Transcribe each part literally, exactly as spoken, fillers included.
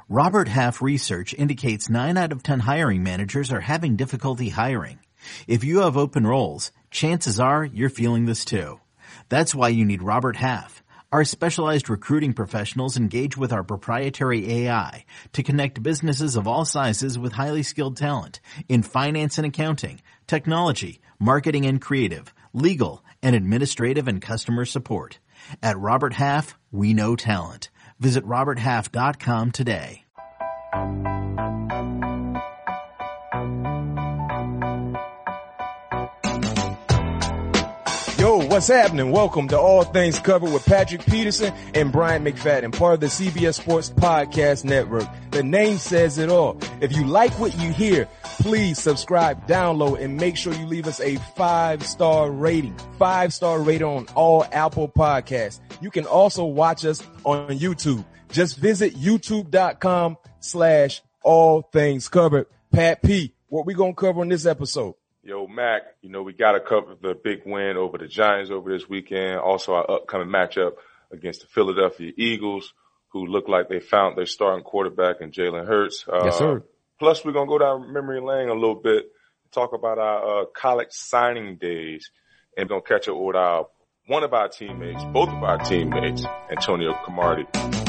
Robert Half research indicates nine out of ten hiring managers are having difficulty hiring. If you have open roles, chances are you're feeling this too. That's why you need Robert Half. Our specialized recruiting professionals engage with our proprietary A I to connect businesses of all sizes with highly skilled talent in finance and accounting, technology, marketing and creative, legal, and administrative and customer support. At Robert Half, we know talent. Visit robert half dot com today. Yo, what's happening? Welcome to All Things Covered with Patrick Peterson and Brian McFadden, part of the C B S Sports Podcast Network. The name says it all. If you like what you hear, please subscribe, download, and make sure you leave us a five-star rating. Five-star rating on all Apple Podcasts. You can also watch us on YouTube. Just visit youtube.com slash all things covered. Pat P, what we gonna cover on this episode? Yo, Mac, you know, we got to cover the big win over the Giants over this weekend. Also, our upcoming matchup against the Philadelphia Eagles, who look like they found their starting quarterback in Jalen Hurts. Uh, yes, sir. Plus, we're going to go down memory lane a little bit, talk about our uh, college signing days, and we're going to catch up with our, one of our teammates, both of our teammates, Antonio Cromartie.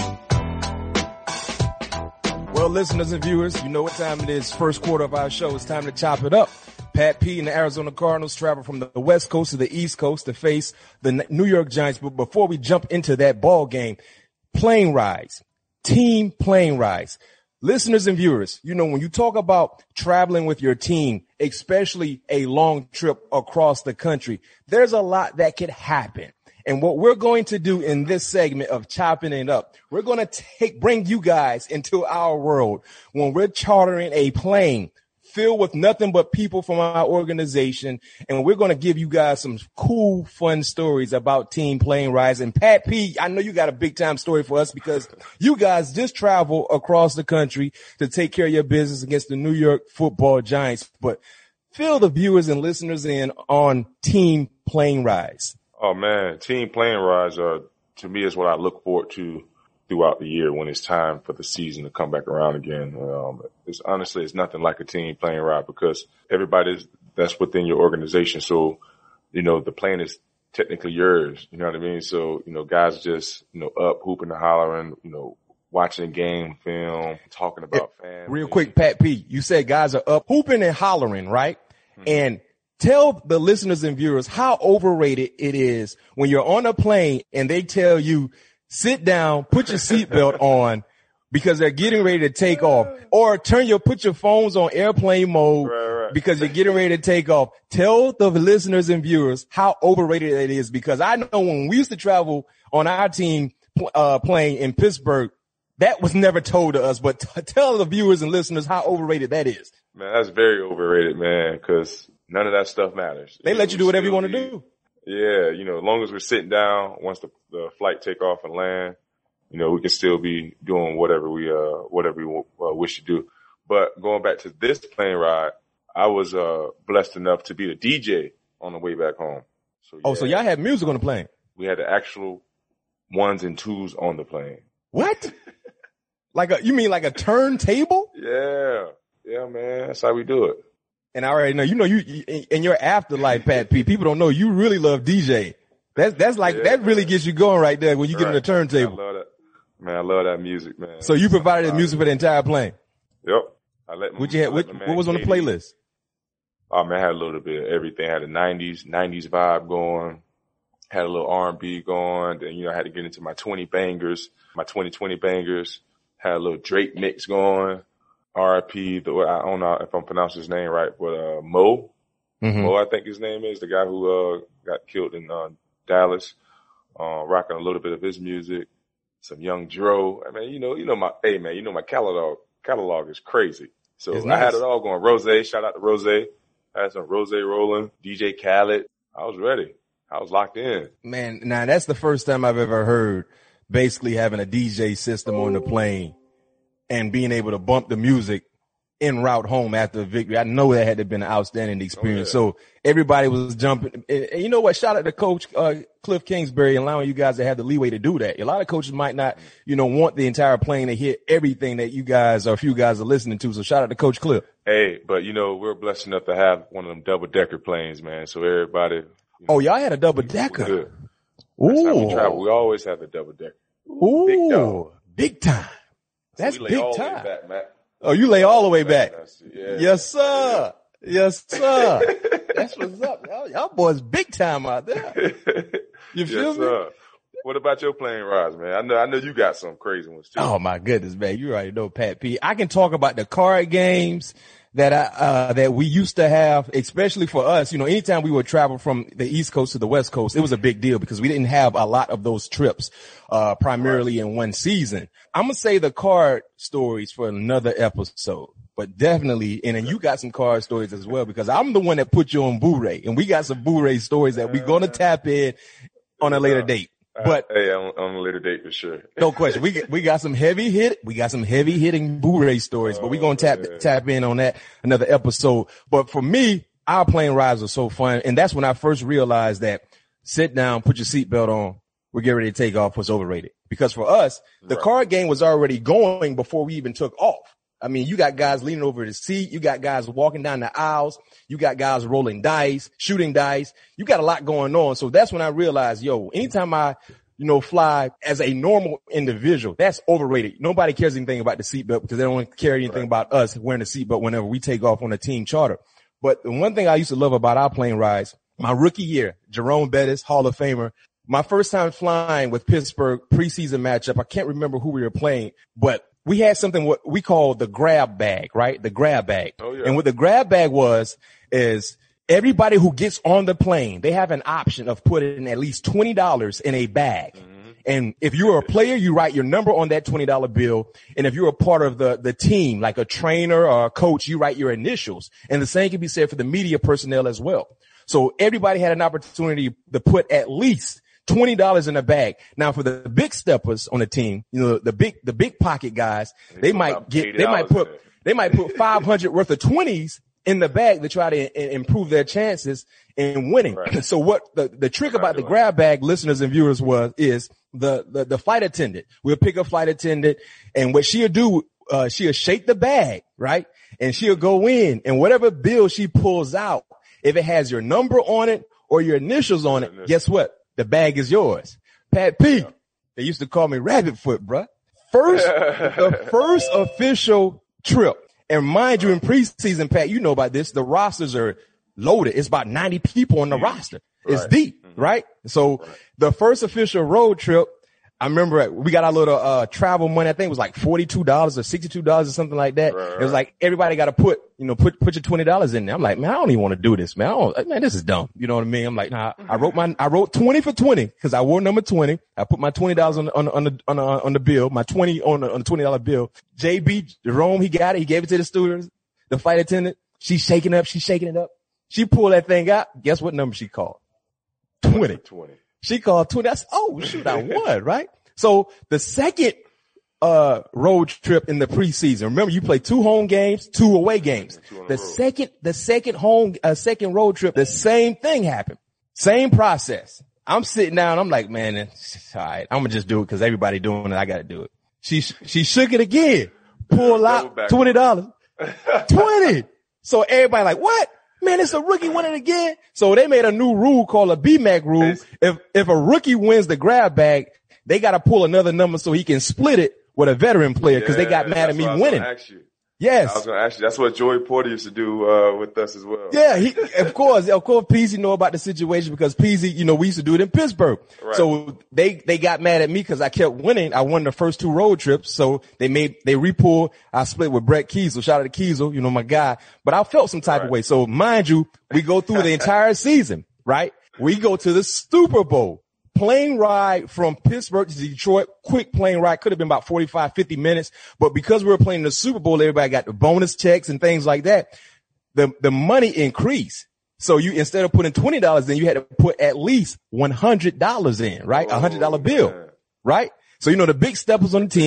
Well, listeners and viewers, you know what time it is. First quarter of our show. It's time to chop it up. Pat P and the Arizona Cardinals travel from the West Coast to the East Coast to face the New York Giants. But before we jump into that ball game, plane rides, team plane rides. Listeners and viewers, you know, when you talk about traveling with your team, especially a long trip across the country, there's a lot that could happen. And what we're going to do in this segment of chopping it up, we're going to take, bring you guys into our world when we're chartering a plane filled with nothing but people from our organization. And we're going to give you guys some cool, fun stories about team plane rides. And Pat P, I know you got a big time story for us because you guys just travel across the country to take care of your business against the New York Football Giants. But fill the viewers and listeners in on team plane rides. Oh, man, team plane rides are, to me, is what I look forward to throughout the year when it's time for the season to come back around again. Um, it's honestly, it's nothing like a team plane ride because everybody's that's within your organization. So, you know, the plane is technically yours. You know what I mean? So, you know, guys just, you know, up hooping and hollering, you know, watching game film, talking about fans. Real quick, Pat P, you said guys are up hooping and hollering, right? Mm-hmm. And tell the listeners and viewers how overrated it is when you're on a plane and they tell you, sit down, put your seatbelt on because they're getting ready to take off, or turn your, put your phones on airplane mode right, right. because you're getting ready to take off. Tell the listeners and viewers how overrated it is because I know when we used to travel on our team, uh, plane in Pittsburgh, that was never told to us, but t- tell the viewers and listeners how overrated that is. Man, that's very overrated, man, because none of that stuff matters. They you let know, you do whatever you want be, to do. Yeah, you know, as long as we're sitting down, once the, the flight take off and land, you know, we can still be doing whatever we, uh, whatever we uh, wish to do. But going back to this plane ride, I was, uh, blessed enough to be the D J on the way back home. So, yeah, oh, so y'all had music on the plane? We had the actual ones and twos on the plane. What? Like a, you mean like a turntable? Yeah. Yeah, man. That's how we do it. And I already know, you know, you, in your afterlife, Pat P, people don't know you really love D J. That's, that's like, yeah, that really man. Gets you going right there when you right. get on the turntable. I love that. Man, I love that music, man. So you provided the music for the entire plane? Yep. I let what you had, what, what was on the playlist? Oh man, I had a little bit of everything. I had a nineties, nineties vibe going. Had a little R and B going. Then, you know, I had to get into my twenty bangers, my twenty twenty bangers. Had a little Drake mix going. R I P, the, I don't know if I'm pronouncing his name right, but, uh, Mo. Mm-hmm. Mo, I think his name is, the guy who, uh, got killed in, uh, Dallas, uh, rocking a little bit of his music. Some Young Dro. I mean, you know, you know my, hey man, you know my catalog, catalog is crazy. So it's I nice. Had it all going. Rose, shout out to Rose. I had some Rose rolling. D J Khaled. I was ready. I was locked in. Man, now that's the first time I've ever heard basically having a D J system on the plane and being able to bump the music en route home after a victory. I know that had to have been an outstanding experience. Oh, yeah. So everybody was jumping. And you know what? Shout out to Coach uh, Cliff Kingsbury allowing you guys to have the leeway to do that. A lot of coaches might not, you know, want the entire plane to hit everything that you guys or a few guys are listening to. So shout out to Coach Cliff. Hey, but you know, we're blessed enough to have one of them double decker planes, man. So everybody. You know, oh, y'all had a double decker. Good. Ooh. How we travel. We always have the double decker. Ooh, big, dog. Big time. That's so big all time. The way back, Matt. Oh, you lay all the way back. Yeah. Yes, sir. Yes, sir. That's what's up. Y'all, y'all boys big time out there. You feel yes, me? Sir. What about your plane rides, man? I know, I know you got some crazy ones too. Oh my goodness, man. You already know Pat P. I can talk about the card games that I, uh, that we used to have, especially for us. You know, anytime we would travel from the East Coast to the West Coast, it was a big deal because we didn't have a lot of those trips, uh, primarily right. in one season. I'm going to say the card stories for another episode, but definitely, and then you got some card stories as well because I'm the one that put you on Boo-Ray, and we got some Boo-Ray stories that we're going to tap in on a later date. But hey, on, on a later date for sure. No question. We we got some heavy hit. We got some heavy hitting Boo-Ray stories, oh, but we're gonna tap man. tap in on that another episode. But for me, our plane rides are so fun, and that's when I first realized that sit down, put your seatbelt on, we're getting ready to take off was overrated. Because for us, the right. card game was already going before we even took off. I mean, you got guys leaning over the seat. You got guys walking down the aisles. You got guys rolling dice, shooting dice. You got a lot going on. So that's when I realized, yo, anytime I, you know, fly as a normal individual, that's overrated. Nobody cares anything about the seatbelt because they don't care anything right. about us wearing the seatbelt whenever we take off on a team charter. But the one thing I used to love about our plane rides, my rookie year, Jerome Bettis, Hall of Famer, my first time flying with Pittsburgh preseason matchup, I can't remember who we were playing, but we had something what we call the grab bag, right? The grab bag. Oh, yeah. And what the grab bag was is everybody who gets on the plane, they have an option of putting at least twenty dollars in a bag. Mm-hmm. And if you're a player, you write your number on that twenty dollar bill. And if you're a part of the, the team, like a trainer or a coach, you write your initials. And the same can be said for the media personnel as well. So everybody had an opportunity to put at least twenty dollars in a bag. Now for the big steppers on the team, you know, the big, the big pocket guys, they might get, they might put, they might put five hundred worth of twenties in the bag to try to I- improve their chances in winning. Right. So what the, the trick about the grab bag, listeners and viewers, was, is the, the, the flight attendant. We'll pick a flight attendant, and what she'll do, uh, she'll shake the bag, right? And she'll go in, and whatever bill she pulls out, if it has your number on it or your initials on it, guess what? The bag is yours. Pat P, yeah. They used to call me Rabbit Foot, bruh. First, the first official trip. And mind you, in preseason, Pat, you know about this. The rosters are loaded. It's about ninety people on the yeah. roster. It's right. deep, mm-hmm. right? So right. the first official road trip, I remember we got our little, uh, travel money. I think it was like forty-two dollars or sixty-two dollars or something like that. Right, right. It was like everybody got to put, you know, put, put your twenty dollars in there. I'm like, man, I don't even want to do this, man. I don't, man, this is dumb. You know what I mean? I'm like, nah, I wrote my, I wrote twenty for twenty because I wore number twenty. I put my twenty dollars on the, on the, on the, on the, on the bill, my twenty on the, on the twenty dollar bill. J B, Jerome, he got it. He gave it to the students, the flight attendant. She's shaking up. She's shaking it up. She pulled that thing out. Guess what number she called? twenty. twenty. She called twenty. That's, oh, shoot, I won, right? So the second, uh, road trip in the preseason, remember you play two home games, two away games. The second, the second home, uh, second road trip, the same thing happened. Same process. I'm sitting down. I'm like, man, it's all right. I'm gonna just do it because everybody doing it. I gotta do it. She, she shook it again, pull out twenty dollars, twenty. So everybody like, what? Man, it's a rookie winning again. So they made a new rule called a B M A C rule. If, if a rookie wins the grab bag, they got to pull another number so he can split it with a veteran player because yeah, they got mad at me winning. Yes. I was going to ask you. That's what Joey Porter used to do, uh, with us as well. Yeah. He, of course, of course, Peasy know about the situation because Peasy, you know, we used to do it in Pittsburgh. Right. So they, they got mad at me because I kept winning. I won the first two road trips. So they made, they repulled. I split with Brett Kiesel. Shout out to Kiesel, you know, my guy. But I felt some type right. of way. So mind you, we go through the entire season, right? We go to the Super Bowl. Plane ride from Pittsburgh to Detroit, quick plane ride, could have been about forty-five, fifty minutes. But because we were playing the Super Bowl, everybody got the bonus checks and things like that. The, the money increased. So you, instead of putting twenty dollars in, you had to put at least one hundred dollars in, right? A one hundred dollar bill, man. Right? So, you know, the big steppers on the team,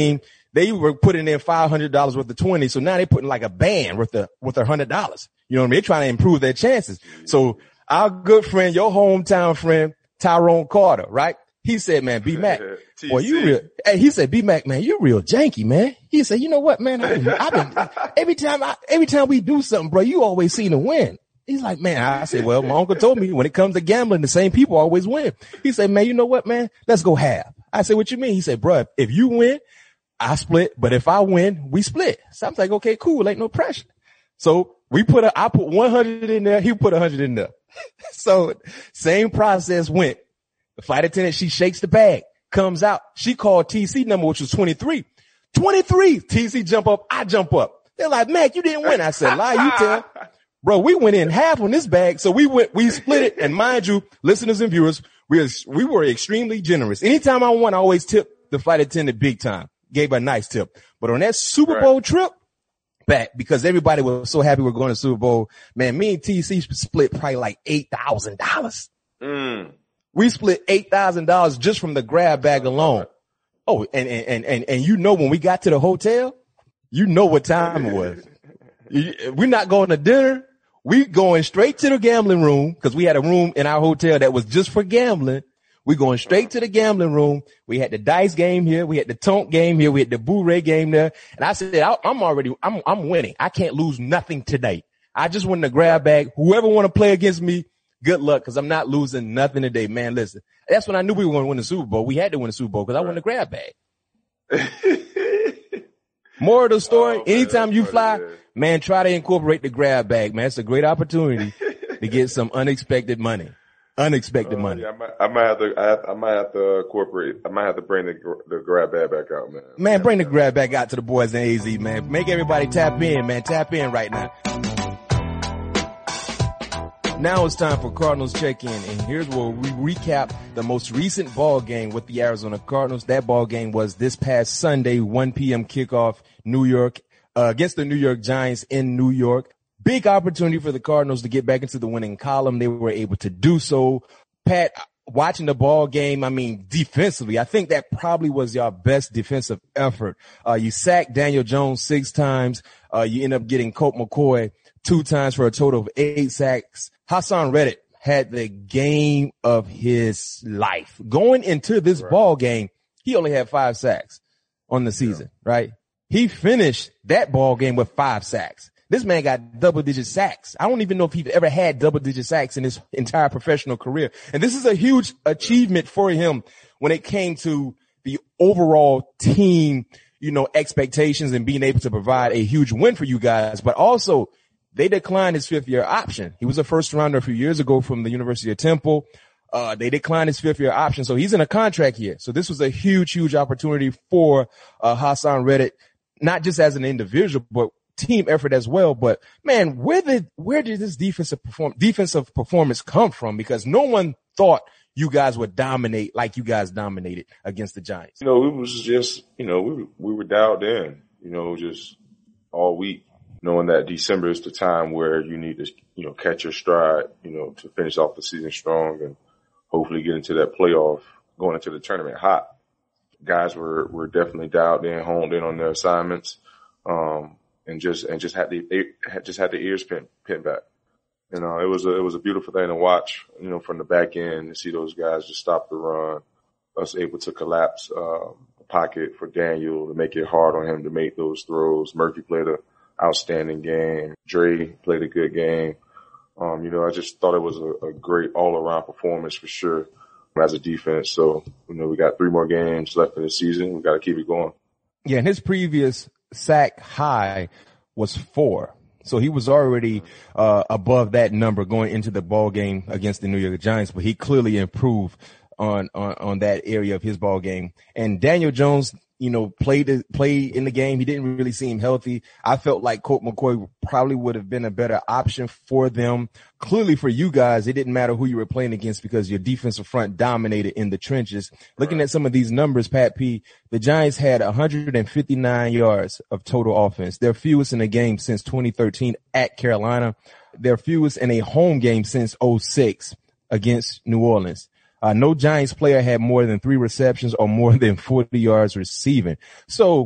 they were putting in five hundred dollars worth of twenty. So now they're putting like a band worth of, worth of one hundred dollars. You know what I mean? They're trying to improve their chances. So our good friend, your hometown friend, Tyrone Carter, right? He said, man, B-Mac, boy, you real, hey, he said, B-Mac, man, you're real janky, man. He said, you know what, man, I've been, I've been every time I, every time we do something, bro, you always seem to win. He's like, man, I said, well, my uncle told me when it comes to gambling, the same people always win. He said, man, you know what, man, let's go half. I said, what you mean? He said, bro, if you win, I split, but if I win, we split. So I was like, okay, cool. Ain't no pressure. So we put a, I put one hundred in there. He put a hundred in there. So same process went. The flight attendant, she shakes the bag, comes out. She called T C number, which was twenty-three. twenty-three. T C jump up. I jump up. They're like, Mac, you didn't win. I said, lie, you tell. Bro, we went in half on this bag. So we went, we split it. And mind you, listeners and viewers, we were, we were extremely generous. Anytime I won, I always tip the flight attendant big time. Gave her a nice tip. But on that Super Bowl right. trip back, because everybody was so happy we we're going to Super Bowl, man, me and T C split probably like eight thousand dollars. Mm. We split eight thousand dollars just from the grab bag alone. Oh, and, and, and, and you know, when we got to the hotel, you know what time it was. We're not going to dinner. We going straight to the gambling room because we had a room in our hotel that was just for gambling. We going straight to the gambling room. We had the dice game here. We had the Tonk game here. We had the Boo-Ray game there. And I said, I'm already, I'm, I'm winning. I can't lose nothing today. I just won the grab bag. Whoever want to play against me, good luck, because I'm not losing nothing today. Man, listen, that's when I knew we were going to win the Super Bowl. We had to win the Super Bowl because I won the grab bag. More of the story, oh, man, anytime you fly, man. man, try to incorporate the grab bag, man. It's a great opportunity to get some unexpected money. Unexpected uh, money. Yeah, I, might, I might have to. I, have, I might have to incorporate. I might have to bring the the grab bag back out, man. Man, bring the grab bag out to the boys in A Z, man. Make everybody tap in, man. Tap in right now. Now it's time for Cardinals check-in, and here's where we recap the most recent ball game with the Arizona Cardinals. That ball game was this past Sunday, one p.m. kickoff, New York, uh, against the New York Giants in New York. Big opportunity for the Cardinals to get back into the winning column. They were able to do so. Pat, watching the ball game, I mean, defensively, I think that probably was your best defensive effort. Uh, you sacked Daniel Jones six times. Uh, you end up getting Colt McCoy two times for a total of eight sacks. Haason Reddick had the game of his life. Going into this right. ball game, he only had five sacks on the season, yeah. right? He finished that ball game with five sacks. This man got double-digit sacks. I don't even know if he'd ever had double-digit sacks in his entire professional career. And this is a huge achievement for him when it came to the overall team, you know, expectations and being able to provide a huge win for you guys. But also, they declined his fifth-year option. He was a first-rounder a few years ago from the University of Temple. Uh, they declined his fifth-year option, so he's in a contract year. So this was a huge, huge opportunity for uh, Haason Reddick, not just as an individual, but team effort as well. But man, where did where did this defensive perform defensive performance come from? Because no one thought you guys would dominate like you guys dominated against the Giants. You know, it was just you know we we were dialed in. You know, just all week, knowing that December is the time where you need to you know catch your stride. You know, to finish off the season strong and hopefully get into that playoff, going into the tournament hot. Guys were were definitely dialed in, honed in on their assignments. Um, And just and just had the just had the ears pinned pinned back, you know. It was a it was a beautiful thing to watch, you know, from the back end to see those guys just stop the run, us able to collapse uh, the pocket for Daniel to make it hard on him to make those throws. Murphy played an outstanding game. Dre played a good game. Um, you know, I just thought it was a, a great all around performance for sure as a defense. So you know, we got three more games left in the season. We got to keep it going. Yeah, and his previous sack high was four. So he was already uh above that number going into the ball game against the New York Giants, but he clearly improved on on on that area of his ball game. And Daniel Jones, you know, played played in the game. He didn't really seem healthy. I felt like Colt McCoy probably would have been a better option for them. Clearly for you guys, it didn't matter who you were playing against because your defensive front dominated in the trenches. Looking at some of these numbers, Pat P, the Giants had one hundred fifty-nine yards of total offense. Their fewest in a game since twenty thirteen at Carolina. Their fewest in a home game since oh six against New Orleans. Uh, no Giants player had more than three receptions or more than forty yards receiving. So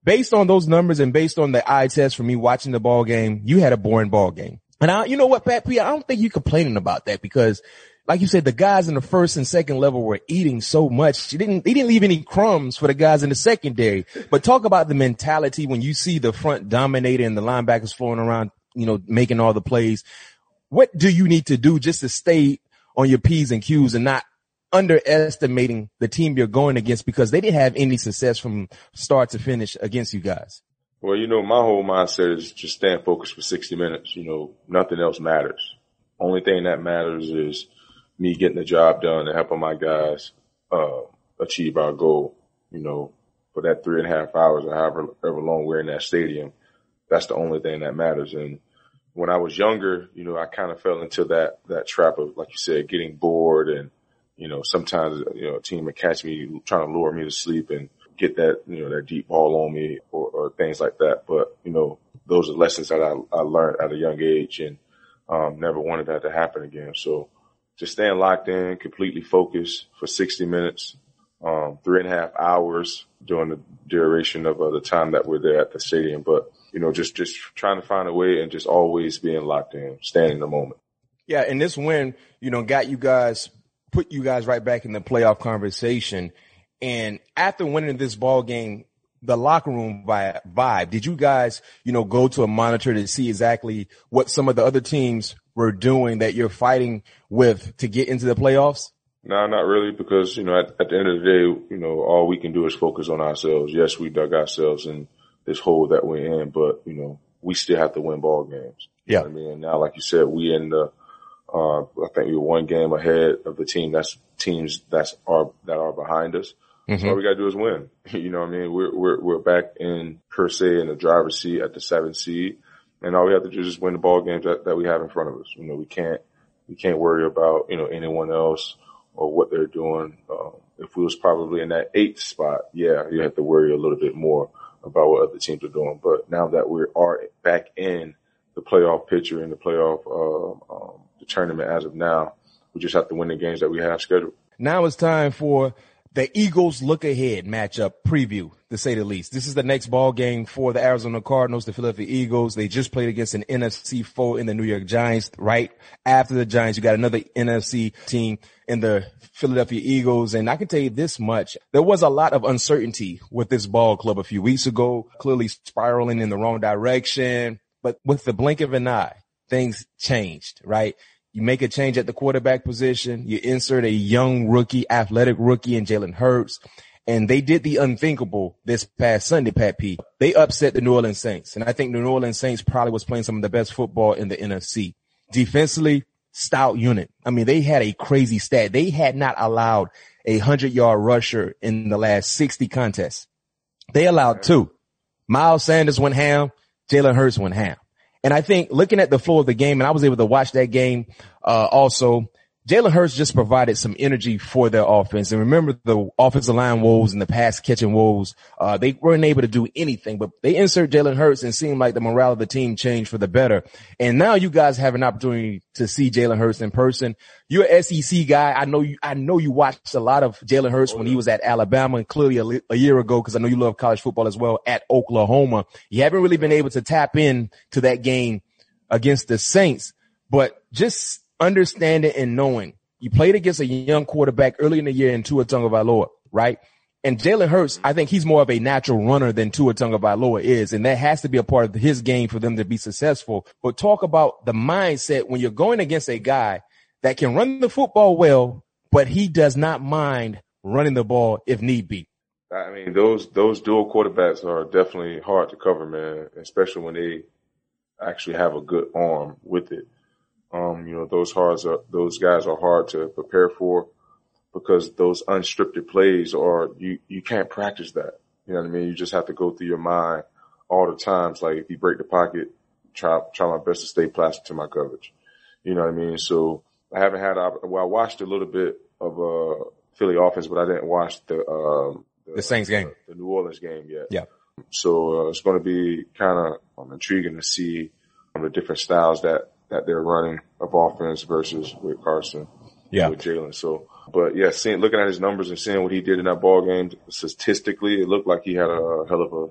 based on those numbers and based on the eye test for me watching the ball game, you had a boring ball game. And I, you know what, Pat P, I don't think you're complaining about that because, like you said, the guys in the first and second level were eating so much. You didn't, they didn't leave any crumbs for the guys in the secondary. But talk about the mentality when you see the front dominating and the linebackers flowing around, you know, making all the plays. What do you need to do just to stay on your P's and Q's and not underestimating the team you're going against because they didn't have any success from start to finish against you guys? Well, you know, my whole mindset is just staying focused for sixty minutes. You know, nothing else matters. Only thing that matters is me getting the job done and helping my guys uh, achieve our goal. You know, for that three and a half hours or however, however long we're in that stadium, that's the only thing that matters. And when I was younger, you know, I kind of fell into that, that trap of, like you said, getting bored. And, you know, sometimes, you know, a team would catch me trying to lure me to sleep and get that, you know, that deep ball on me or, or things like that. But, you know, those are lessons that I, I learned at a young age and, um, never wanted that to happen again. So just staying locked in, completely focused for sixty minutes, um, three and a half hours during the duration of uh, the time that we're there at the stadium. But, you know, just, just trying to find a way and just always being locked in, staying in the moment. Yeah. And this win, you know, got you guys, put you guys right back in the playoff conversation. And after winning this ball game, the locker room vibe, did you guys, you know, go to a monitor to see exactly what some of the other teams were doing that you're fighting with to get into the playoffs? No, not really, because, you know, at, at the end of the day, you know, all we can do is focus on ourselves. Yes, we dug ourselves in this hole that we're in, but, you know, we still have to win ball games. Yeah. You know what I mean, and now, like you said, we in the, uh, I think we're one game ahead of the team that's teams that's are, that are behind us. Mm-hmm. So all we got to do is win. You know what I mean? We're, we're, we're back in, per se, in the driver's seat at the seventh seed. And all we have to do is just win the ball games that, that we have in front of us. You know, we can't, we can't worry about, you know, anyone else or what they're doing. Um, if we was probably in that eighth spot, yeah, you have to worry a little bit more about what other teams are doing. But now that we are back in the playoff picture and the playoff, uh, um, the tournament as of now, we just have to win the games that we have scheduled. Now it's time for the Eagles look ahead matchup preview, to say the least. This is the next ball game for the Arizona Cardinals, the Philadelphia Eagles. They just played against an N F C foe in the New York Giants. Right after the Giants, you got another N F C team in the Philadelphia Eagles. And I can tell you this much. There was a lot of uncertainty with this ball club a few weeks ago, clearly spiraling in the wrong direction. But with the blink of an eye, things changed, right? You make a change at the quarterback position. You insert a young rookie, athletic rookie in Jalen Hurts. And they did the unthinkable this past Sunday, Pat P. They upset the New Orleans Saints. And I think the New Orleans Saints probably was playing some of the best football in the N F C. Defensively, stout unit. I mean, they had a crazy stat. They had not allowed a hundred-yard rusher in the last sixty contests. They allowed two. Miles Sanders went ham. Jalen Hurts went ham. And I think looking at the flow of the game, and I was able to watch that game uh also, Jalen Hurts just provided some energy for their offense. And remember the offensive line woes and the pass catching woes. Uh, they weren't able to do anything, but they insert Jalen Hurts and seemed like the morale of the team changed for the better. And now you guys have an opportunity to see Jalen Hurts in person. You're an S E C guy. I know you, I know you watched a lot of Jalen Hurts when he was at Alabama and clearly a, a year ago, because I know you love college football as well, at Oklahoma. You haven't really been able to tap in to that game against the Saints, but just understanding and knowing you played against a young quarterback early in the year in Tua Tagovailoa, right? And Jalen Hurts, I think he's more of a natural runner than Tua Tagovailoa is, and that has to be a part of his game for them to be successful. But talk about the mindset when you're going against a guy that can run the football well, but he does not mind running the ball if need be. I mean, those those dual quarterbacks are definitely hard to cover, man, especially when they actually have a good arm with it. Um, you know, those hard, those guys are hard to prepare for because those unscripted plays are, you, you can't practice that. You know what I mean? You just have to go through your mind all the times. Like if you break the pocket, try, try my best to stay plastic to my coverage. You know what I mean? So I haven't had, well, I watched a little bit of, uh, Philly offense, but I didn't watch the, um, the, the Saints game, the, the New Orleans game yet. Yeah. So, uh, it's going to be kind of um, intriguing to see um, the different styles that, that they're running of offense versus with Carson, yeah, with Jalen. So, but yeah, seeing, looking at his numbers and seeing what he did in that ball game, statistically, it looked like he had a hell of a,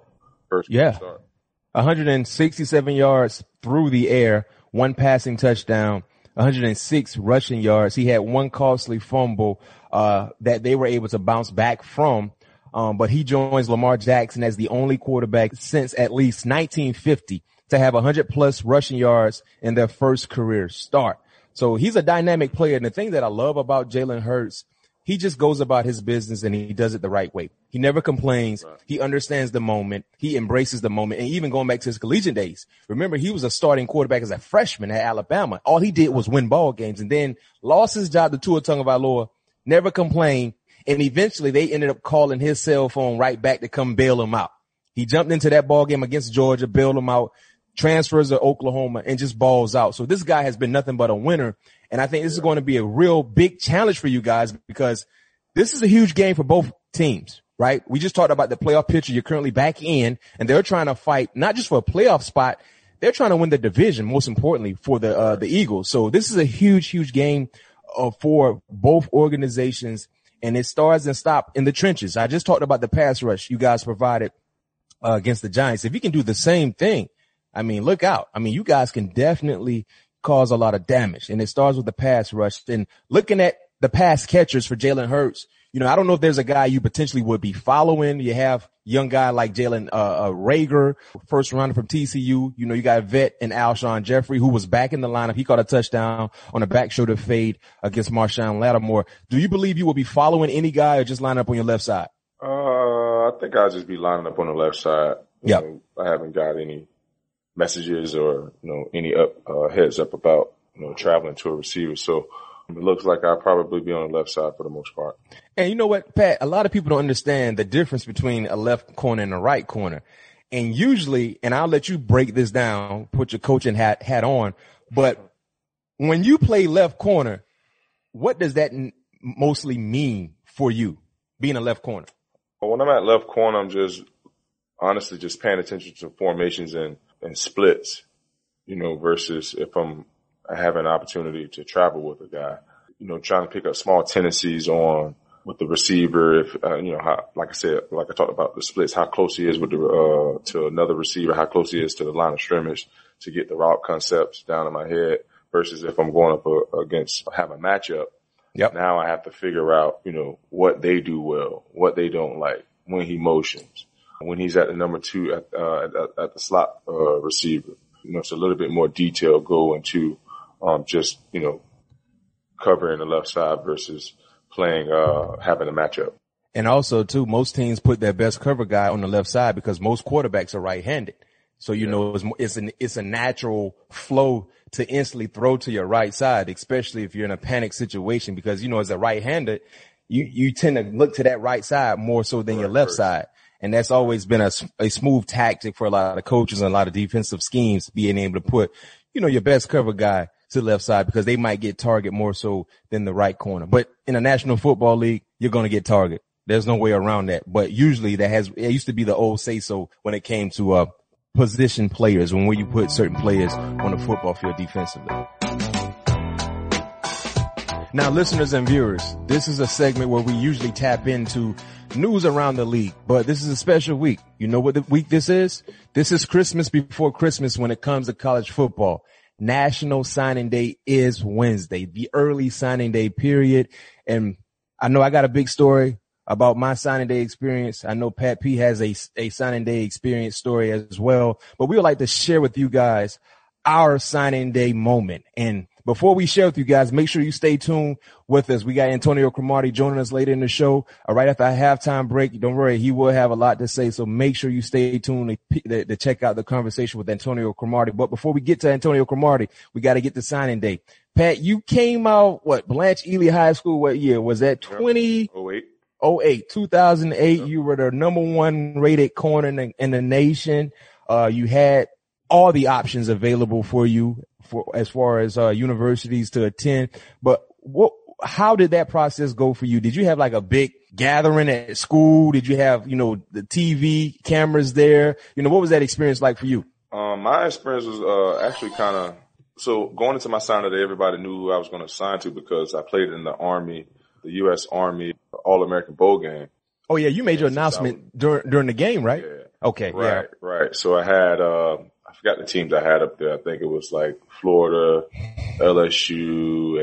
First yeah. start. one hundred sixty-seven yards through the air, one passing touchdown, one hundred six rushing yards. He had one costly fumble uh that they were able to bounce back from. Um, but he joins Lamar Jackson as the only quarterback since at least nineteen fifty to have one hundred plus rushing yards in their first career start. So he's a dynamic player. And the thing that I love about Jalen Hurts, he just goes about his business and he does it the right way. He never complains. Right. He understands the moment. He embraces the moment. And even going back to his collegiate days, remember, he was a starting quarterback as a freshman at Alabama. All he did was win ball games and then lost his job to Tua Tagovailoa, never complained. And eventually they ended up calling his cell phone right back to come bail him out. He jumped into that ball game against Georgia, bailed him out, transfers to Oklahoma, and just balls out. So this guy has been nothing but a winner. And I think this is going to be a real big challenge for you guys because this is a huge game for both teams, right? We just talked about the playoff picture. You're currently back in, and they're trying to fight not just for a playoff spot. They're trying to win the division, most importantly, for the uh, the Eagles. So this is a huge, huge game uh, for both organizations. And it starts and stops in the trenches. I just talked about the pass rush you guys provided uh, against the Giants. If you can do the same thing, I mean, look out. I mean, you guys can definitely cause a lot of damage. And it starts with the pass rush. And looking at the pass catchers for Jalen Hurts, you know, I don't know if there's a guy you potentially would be following. You have young guy like Jalen uh, uh, Reagor, first rounder from T C U. You know, you got a vet and Alshon Jeffrey, who was back in the lineup. He caught a touchdown on a back shoulder fade against Marshawn Lattimore. Do you believe you will be following any guy or just line up on your left side? Uh, I think I'll just be lining up on the left side. Yeah. I haven't got any messages or, you know, any up, uh, heads up about, you know, traveling to a receiver. So it looks like I'll probably be on the left side for the most part. And you know what, Pat, a lot of people don't understand the difference between a left corner and a right corner. And usually, and I'll let you break this down, put your coaching hat, hat on. But when you play left corner, what does that n- mostly mean for you, being a left corner? Well, when I'm at left corner, I'm just honestly just paying attention to formations and, and splits, you know, versus if I'm I have an opportunity to travel with a guy, you know, trying to pick up small tendencies on with the receiver. If, uh, you know, how, like I said, like I talked about the splits, how close he is with the, uh, to another receiver, how close he is to the line of scrimmage to get the route concepts down in my head versus if I'm going up uh, against, have a matchup. Yep. Now I have to figure out, you know, what they do well, what they don't like, when he motions, when he's at the number two at, uh, at, at the slot, uh, receiver. You know, it's a little bit more detail go into Um, just, you know, covering the left side versus playing, uh, having a matchup. And also, too, most teams put their best cover guy on the left side because most quarterbacks are right-handed. So, you yeah. know, it's, it's an, it's a natural flow to instantly throw to your right side, especially if you're in a panic situation because, you know, as a right-hander, you, you tend to look to that right side more so than right, your left first. side. And that's always been a, a smooth tactic for a lot of coaches and a lot of defensive schemes, being able to put, you know, your best cover guy to the left side because they might get target more so than the right corner. But in the National Football League, you're going to get target. There's no way around that. But usually that has, it used to be the old say so when it came to, uh, position players, when you put certain players on the football field defensively. Now, listeners and viewers, this is a segment where we usually tap into news around the league, but this is a special week. You know what the week this is? This is Christmas before Christmas when it comes to college football. National Signing Day is Wednesday, the early signing day period. And I know I got a big story about my signing day experience. I know Pat P has a, a signing day experience story as well, but we would like to share with you guys our signing day moment. And before we share with you guys, make sure you stay tuned with us. We got Antonio Cromartie joining us later in the show. Uh, right after our halftime break, don't worry, he will have a lot to say. So make sure you stay tuned to, to, to check out the conversation with Antonio Cromartie. But before we get to Antonio Cromartie, we got to get the signing day. Pat, you came out, what, Blanche Ely High School, what year? Was that twenty oh eight oh eight, two thousand eight. You were the number one rated corner in the, in the nation. Uh, you had all the options available for you for as far as uh, universities to attend. But what, how did that process go for you? Did you have like a big gathering at school? Did you have, you know, the T V cameras there? You know, what was that experience like for you? Um, my experience was uh, actually kind of, so going into my signing day, everybody knew who I was going to sign to because I played in the Army, the U S Army All-American Bowl game. Oh, yeah. You made your announcement was, during during the game, right? Yeah. Okay. Right, yeah. right. So I had, uh, I forgot the teams I had up there. I think it was like Florida, L S U,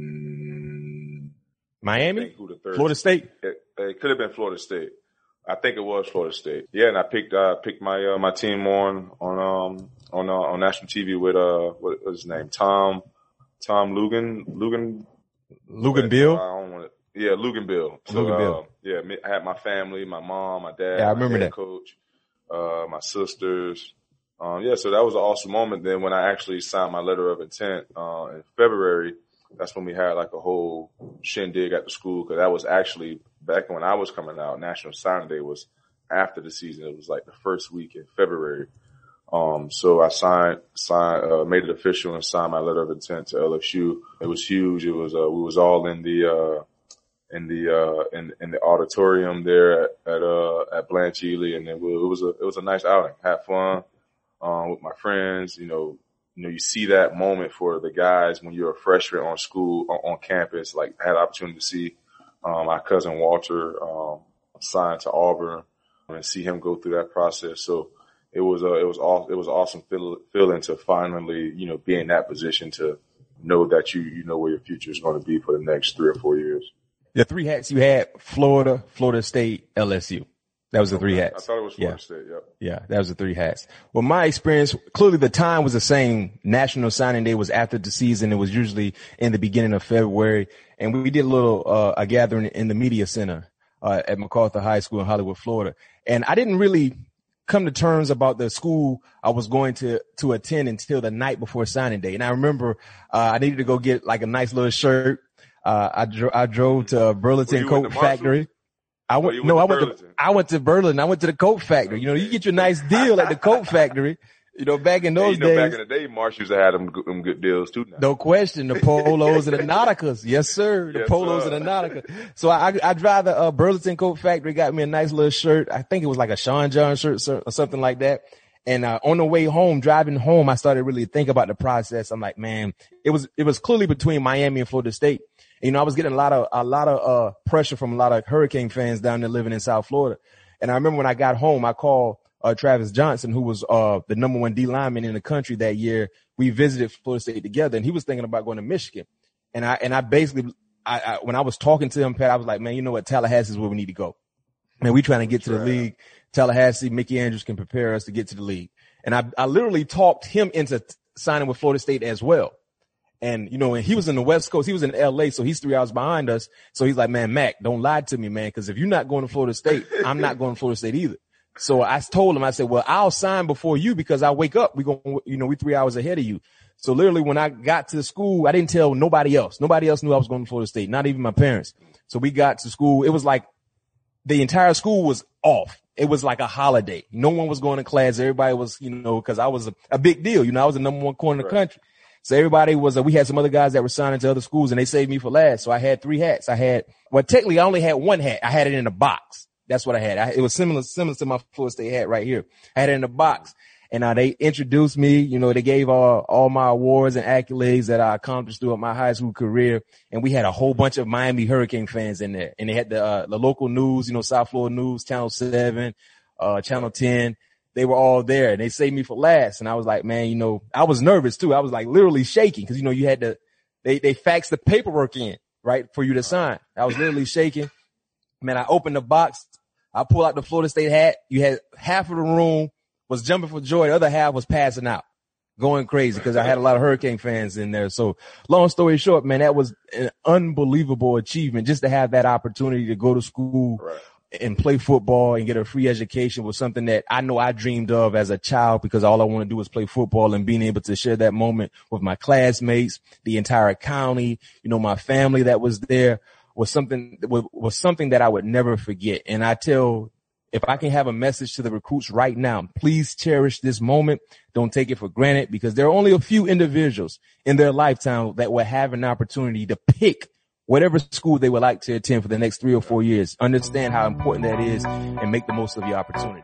and Miami, I think who the third Florida State. It, it could have been Florida State. I think it was Florida State. Yeah, and I picked uh picked my uh, my team on on um on uh, on national T V with uh what was his name Tom Tom Lugan Lugan Lugan Bill. I don't want to. Yeah, Lugan Bill. So, Lugan Bill. Uh, yeah, I had my family, my mom, my dad, yeah, I my remember head that. coach, uh, my sisters. Um, yeah, so that was an awesome moment. Then when I actually signed my letter of intent uh, in February, that's when we had like a whole shindig at the school because that was actually back when I was coming out. National Signing Day was after the season. It was like the first week in February. Um, so I signed, signed, uh, made it official and signed my letter of intent to L S U. It was huge. It was, uh, we was all in the, uh, in the, uh, in, in the auditorium there at, at, uh, at Blanche Ely. And it was, it was a, it was a nice outing. Had fun, um, with my friends. You know, you know, you see that moment for the guys when you're a freshman on school, on, on campus. Like I had the opportunity to see, um, my cousin Walter, um, signed to Auburn and see him go through that process. So, It was a, it was all, it was awesome feel, feeling to finally, you know, be in that position to know that you, you know where your future is going to be for the next three or four years. The three hats you had, Florida, Florida State, L S U. That was the three Okay. hats. I thought it was Florida yeah. State. Yep. Yeah, that was the three hats. Well, my experience, clearly the time was the same. National Signing Day was after the season. It was usually in the beginning of February. And we did a little, uh, a gathering in the media center, uh, at MacArthur High School in Hollywood, Florida. And I didn't really come to terms about the school I was going to, to attend until the night before signing day. And I remember, uh, I needed to go get like a nice little shirt. Uh, I drove, I drove to Burlington Coat Factory. I went, oh, no, went I went Burlington. to, I went to Burlington. I went to the Coat Factory. You know, you get your nice deal at the Coat Factory. You know, back in those hey, you know, days. back in the day, Marsh used to have them, them good deals too. Now. No question. The polos and the Nauticas. Yes, sir. The yes, polos sir. and the Nautica. So I, I drive the uh, Burlington Coat Factory, got me a nice little shirt. I think it was like a Sean John shirt or something like that. And, uh, on the way home, driving home, I started really think about the process. I'm like, man, it was, it was clearly between Miami and Florida State. And, you know, I was getting a lot of, a lot of, uh, pressure from a lot of Hurricane fans down there living in South Florida. And I remember when I got home, I called, uh, Travis Johnson, who was, uh, the number one D lineman in the country that year. We visited Florida State together and he was thinking about going to Michigan. And I, and I basically, I, I when I was talking to him, Pat, I was like, man, you know what? Tallahassee is where we need to go. Man, we trying to get to the league. Tallahassee, Mickey Andrews can prepare us to get to the league. And I, I literally talked him into t- signing with Florida State as well. And, you know, and he was in the West Coast. He was in L A, so he's three hours behind us. So he's like, man, Mac, don't lie to me, man, because if you're not going to Florida State, I'm not going to Florida State either. So I told him, I said, well, I'll sign before you because I wake up. We go, you know, we three hours ahead of you. So literally when I got to the school, I didn't tell nobody else. Nobody else knew I was going to Florida State, not even my parents. So we got to school. It was like the entire school was off. It was like a holiday. No one was going to class. Everybody was, you know, cause I was a, a big deal. You know, I was the number one corner in the Right. country. So everybody was, uh, we had some other guys that were signing to other schools and they saved me for last. So I had three hats. I had, well, technically I only had one hat. I had it in a box. That's what I had. I, it was similar, similar to my Florida State hat right here. I had it in a box and uh, they introduced me, you know, they gave all, all my awards and accolades that I accomplished throughout my high school career. And we had a whole bunch of Miami Hurricane fans in there and they had the, uh, the local news, you know, South Florida News, Channel seven, uh, Channel ten. They were all there and they saved me for last. And I was like, man, you know, I was nervous too. I was like literally shaking because, you know, you had to, they, they faxed the paperwork in, right, for you to sign. I was literally shaking. Man, I opened the box. I pulled out the Florida State hat. You had half of the room was jumping for joy. The other half was passing out, going crazy because I had a lot of Hurricane fans in there. So long story short, man, that was an unbelievable achievement just to have that opportunity to go to school. Right. And play football and get a free education was something that I know I dreamed of as a child because all I want to do is play football and being able to share that moment with my classmates, the entire county, you know, my family that was there was something was, was something that I would never forget. And I tell, if I can have a message to the recruits right now, please cherish this moment. Don't take it for granted because there are only a few individuals in their lifetime that will have an opportunity to pick whatever school they would like to attend for the next three or four years. Understand how important that is and make the most of your opportunity.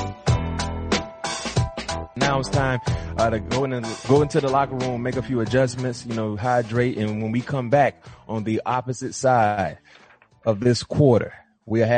Now it's time uh, to go in and go into the locker room, make a few adjustments, you know, hydrate. And when we come back on the opposite side of this quarter, we'll have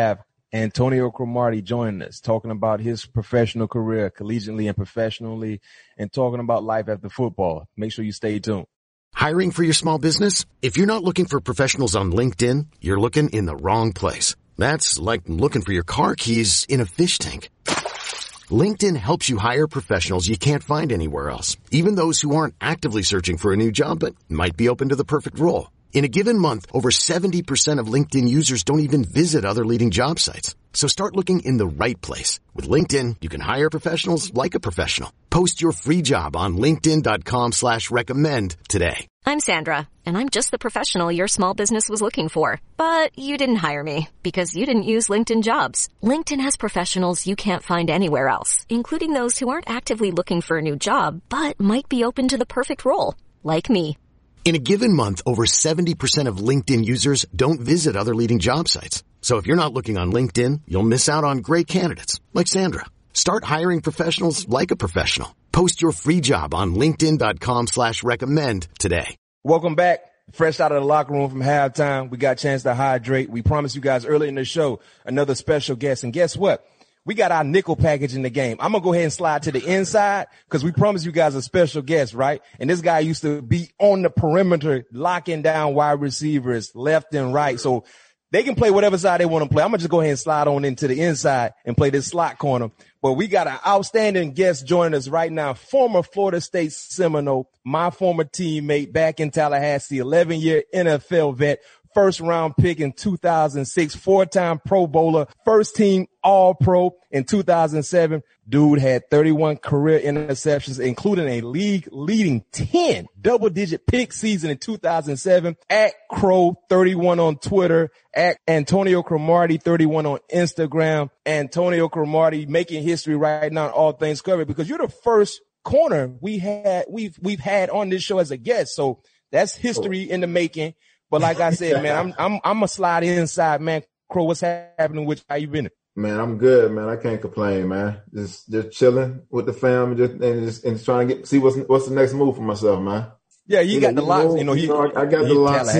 Antonio Cromartie joining us, talking about his professional career, collegiately and professionally, and talking about life after football. Make sure you stay tuned. Hiring for your small business? If you're not looking for professionals on LinkedIn, you're looking in the wrong place. That's like looking for your car keys in a fish tank. LinkedIn helps you hire professionals you can't find anywhere else, even those who aren't actively searching for a new job but might be open to the perfect role. In a given month, over seventy percent of LinkedIn users don't even visit other leading job sites. So start looking in the right place. With LinkedIn, you can hire professionals like a professional. Post your free job on linkedin.com slash recommend today. I'm Sandra, and I'm just the professional your small business was looking for. But you didn't hire me because you didn't use LinkedIn Jobs. LinkedIn has professionals you can't find anywhere else, including those who aren't actively looking for a new job, but might be open to the perfect role, like me. In a given month, over seventy percent of LinkedIn users don't visit other leading job sites. So if you're not looking on LinkedIn, you'll miss out on great candidates like Sandra. Start hiring professionals like a professional. Post your free job on linkedin.com slash recommend today. Welcome back. Fresh out of the locker room from halftime. We got a chance to hydrate. We promised you guys early in the show another special guest. And guess what? We got our nickel package in the game. I'm going to go ahead and slide to the inside because we promised you guys a special guest, right? And this guy used to be on the perimeter, locking down wide receivers left and right. So they can play whatever side they want to play. I'm going to just go ahead and slide on into the inside and play this slot corner. But we got an outstanding guest joining us right now, former Florida State Seminole, my former teammate back in Tallahassee, eleven-year N F L vet, first round pick in two thousand six, four-time Pro Bowler, first team All-Pro in two thousand seven. Dude had thirty-one career interceptions, including a league-leading ten double-digit pick season in two thousand seven. At Crow thirty-one on Twitter, at Antonio Cromartie thirty-one on Instagram. Antonio Cromartie making history right now in all things covered because you're the first corner we had we've we've had on this show as a guest. So that's history in the making. But like I said, man, I'm I'm I'm a slide inside, man. Crow, what's happening with you? How you been? Man, I'm good, man. I can't complain, man. Just just chilling with the fam, just and just and just trying to get see what's what's the next move for myself, man. Yeah, you, you got know, the locks. You know, he. You know, I got the locks.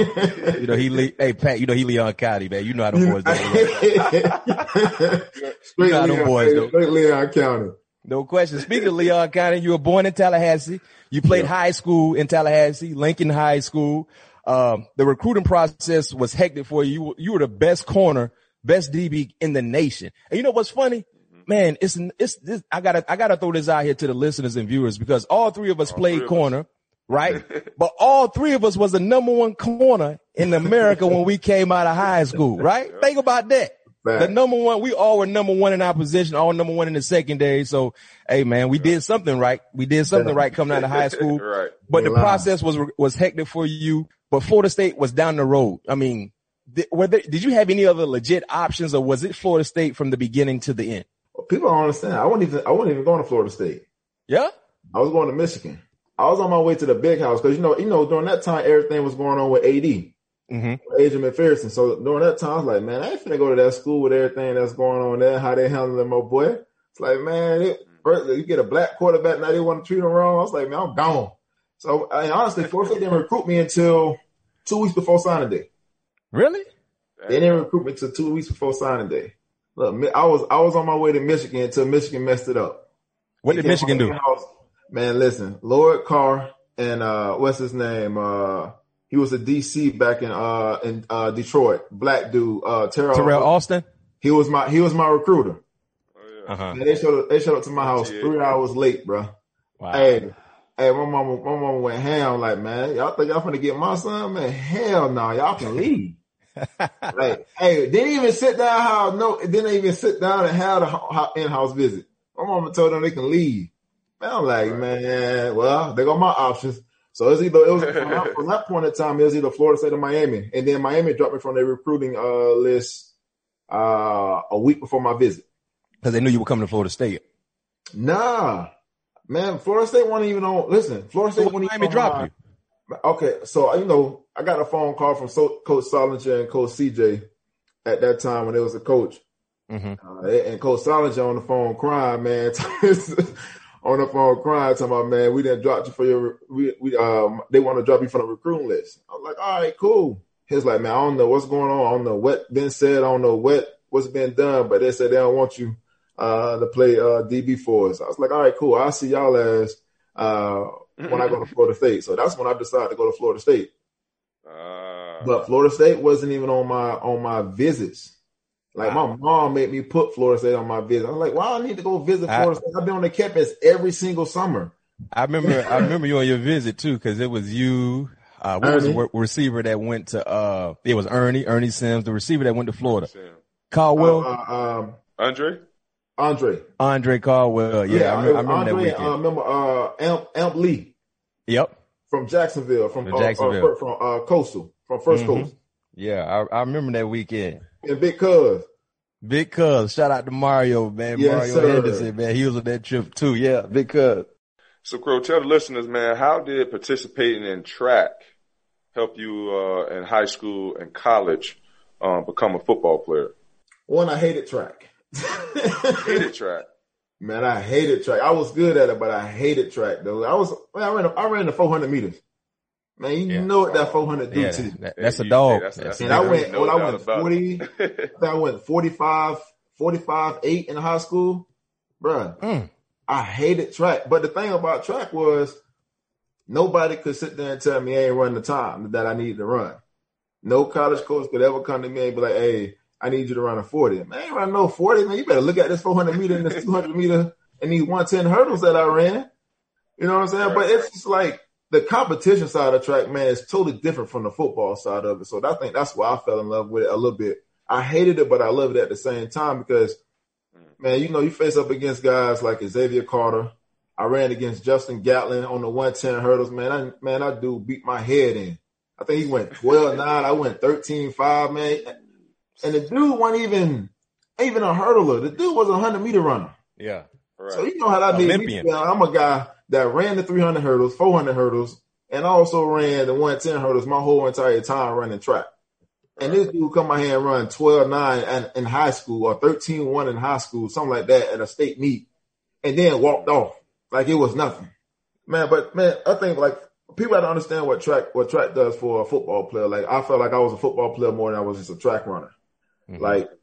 You know, he. Hey, Pat. You know, he Leon County, man. You know how them boys do. Straight you know how them boys do. Straight Leon County. No question. Speaking of Leon County, you were born in Tallahassee. You played yeah. high school in Tallahassee, Lincoln High School. Um, the recruiting process was hectic for you. You, you were the best corner, best D B in the nation. And you know what's funny? Man, it's, it's, this, I gotta, I gotta throw this out here to the listeners and viewers because all three of us all played corner, us. right? But all three of us was the number one corner in America when we came out of high school, right? Yeah. Think about that. Man. The number one, we all were number one in our position, all number one in the secondary. So, hey, man, we did something right. We did something yeah. right coming out of high school. right. But the process was, was hectic for you. But Florida State was down the road. I mean, did, were there, did you have any other legit options, or was it Florida State from the beginning to the end? Well, people don't understand. I wasn't even I wasn't even going to Florida State. Yeah, I was going to Michigan. I was on my way to the big house because you know, you know, during that time everything was going on with A D, mm-hmm. Adrian McPherson. So during that time, I was like, man, I ain't finna go to that school with everything that's going on there. How they handling my boy? It's like, man, it, you get a black quarterback now they want to treat him wrong. I was like, man, I'm gone. So, I mean, honestly, Florida State didn't recruit me until two weeks before signing day. Really? They didn't recruit me until two weeks before signing day. Look, I was I was on my way to Michigan until Michigan messed it up. What did Michigan do? House. Man, listen, Lloyd Carr and uh, what's his name? Uh, he was a D C back in uh, in uh, Detroit. Black dude, uh, Terrell, Terrell Austin. He was my he was my recruiter. Oh, yeah. uh-huh. Man, they showed up, they showed up to my house three hours late, bro. Wow. Hey. Hey, my mama, my mama went ham like, man, y'all think y'all finna get my son? Man, hell no, nah, y'all can leave. Like, hey, didn't even sit down how, no, didn't even sit down and have the in-house visit. My mama told them they can leave. Man, I'm like, man, well, they got my options. So it's either, it was, from that point in time, it was either Florida State or Miami. And then Miami dropped me from their recruiting uh, list uh, a week before my visit. Because they knew you were coming to Florida State. Nah. Man, Florida State wasn't even on. Listen, Florida State so wasn't even on. Drop you. Okay, so you know, I got a phone call from so, Coach Solinger and Coach C J at that time when they was a coach, mm-hmm. uh, and Coach Solinger on the phone crying, man, on the phone crying, talking about, man, we didn't drop you for your, we, we um, they want to drop you from the recruiting list. I was like, all right, cool. He's like, man, I don't know what's going on. I don't know what been said. I don't know what what's been done, but they said they don't want you uh, to play uh, D B for us. I was like, all right, cool. I'll see y'all as uh, when I go to Florida State. So that's when I decided to go to Florida State. Uh, but Florida State wasn't even on my on my visits. Like wow. My mom made me put Florida State on my visit. I was like, why well, I need to go visit Florida I, State? I've been on the campus every single summer. I remember I remember you on your visit too, because it was you. Uh, what Ernie. was the receiver that went to? Uh, it was Ernie, Ernie Sims, the receiver that went to Florida. Caldwell, uh, uh, um, Andre, Andre, Andre Caldwell. Yeah, yeah I, remember, I remember Andre, that weekend. I remember uh, Amp, Amp Lee. Yep, from Jacksonville, from, from Jacksonville, uh, uh, from uh, Coastal, from First mm-hmm. Coast. Yeah, I, I remember that weekend. And Big Cuz. Big Cuz, shout out to Mario, man. Yes, Mario sir. Henderson, man. He was on that trip too. Yeah, Big Cuz. So, Crow, tell the listeners, man, how did participating in track help you uh, in high school and college um, become a football player? One, I hated track. hated track. Man, I hated track. I was good at it, but I hated track, though. I was, I ran, I ran the four hundred meters. Man, you yeah. know what that four hundred do yeah, to you. That, that's a dog. That's, that's and I went, well, I went forty, I went forty-five, forty-five, eight in high school. Bruh, mm. I hated track. But the thing about track was nobody could sit there and tell me I ain't run the time that I needed to run. No college coach could ever come to me and be like, hey, I need you to run a forty. Man, I ain't run no forty, man. You better look at this four hundred meter and this two hundred meter and these one ten hurdles that I ran. You know what I'm saying? Right. But it's just like, the competition side of track, man, is totally different from the football side of it. So I think that's why I fell in love with it a little bit. I hated it, but I loved it at the same time because, man, you know, you face up against guys like Xavier Carter. I ran against Justin Gatlin on the one ten hurdles. Man, I, man, that dude beat my head in. I think he went twelve nine. I went thirteen five, man. And the dude wasn't even, even a hurdler. The dude was a one hundred meter runner. Yeah. Right. So you know how that made me feel. I'm a guy that ran the three hundred hurdles, four hundred hurdles, and also ran the one ten hurdles my whole entire time running track. And this dude come out here and run twelve nine in high school or thirteen one in high school, something like that at a state meet, and then walked off like it was nothing. Man, but man, I think like people have to understand what track what track does for a football player. Like I felt like I was a football player more than I was just a track runner. Mm-hmm. Like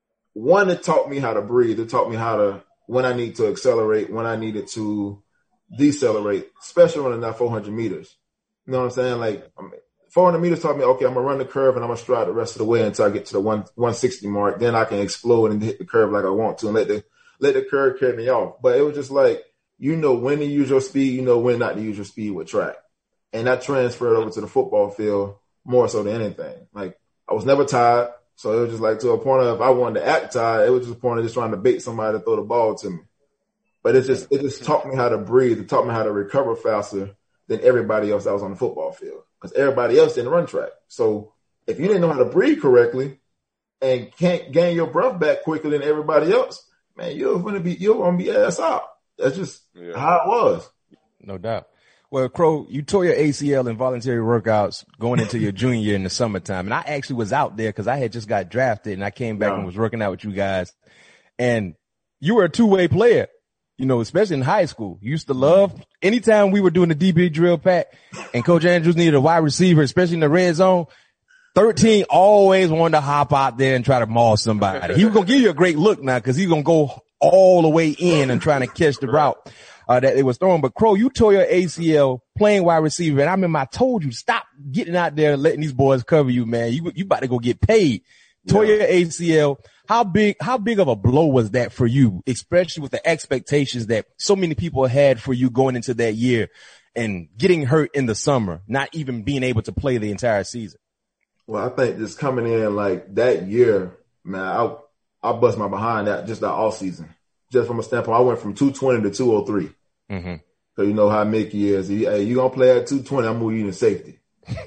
one, it taught me how to breathe. It taught me how to when I need to accelerate, when I needed to decelerate, especially running that four hundred meters. You know what I'm saying? Like I mean, four hundred meters taught me, okay, I'm going to run the curve and I'm going to stride the rest of the way until I get to the one, one sixty mark. Then I can explode and hit the curve like I want to and let the, let the curve carry me off. But it was just like, you know when to use your speed, you know when not to use your speed with track. And that transferred over to the football field more so than anything. Like I was never tired. So it was just like to a point of if I wanted to act tired, it was just a point of just trying to bait somebody to throw the ball to me. But it's just, it just taught me how to breathe. It taught me how to recover faster than everybody else that was on the football field. Because everybody else didn't run track. So if you didn't know how to breathe correctly and can't gain your breath back quicker than everybody else, man, you're going to be, you're going to be ass out. That's just yeah. how it was. No doubt. Well, Crow, you tore your A C L in voluntary workouts going into your junior year in the summertime. And I actually was out there because I had just got drafted and I came back yeah. and was working out with you guys. And you were a two-way player, you know, especially in high school. You used to love anytime we were doing the D B drill pack and Coach Andrews needed a wide receiver, especially in the red zone. thirteen always wanted to hop out there and try to maul somebody. He was going to give you a great look now because he's going to go all the way in and trying to catch the route. Uh, that it was throwing. But Crow, you tore your A C L playing wide receiver. And I remember I told you, stop getting out there and letting these boys cover you, man. You, you about to go get paid. Yeah. Tore your A C L. How big, how big of a blow was that for you, especially with the expectations that so many people had for you going into that year and getting hurt in the summer, not even being able to play the entire season? Well, I think just coming in like that year, man, I, I bust my behind that just that all season. Just from a standpoint, I went from two twenty to two oh three. Mm-hmm. So you know how Mickey is. He, hey, you gonna play at two twenty? I'm moving you to safety.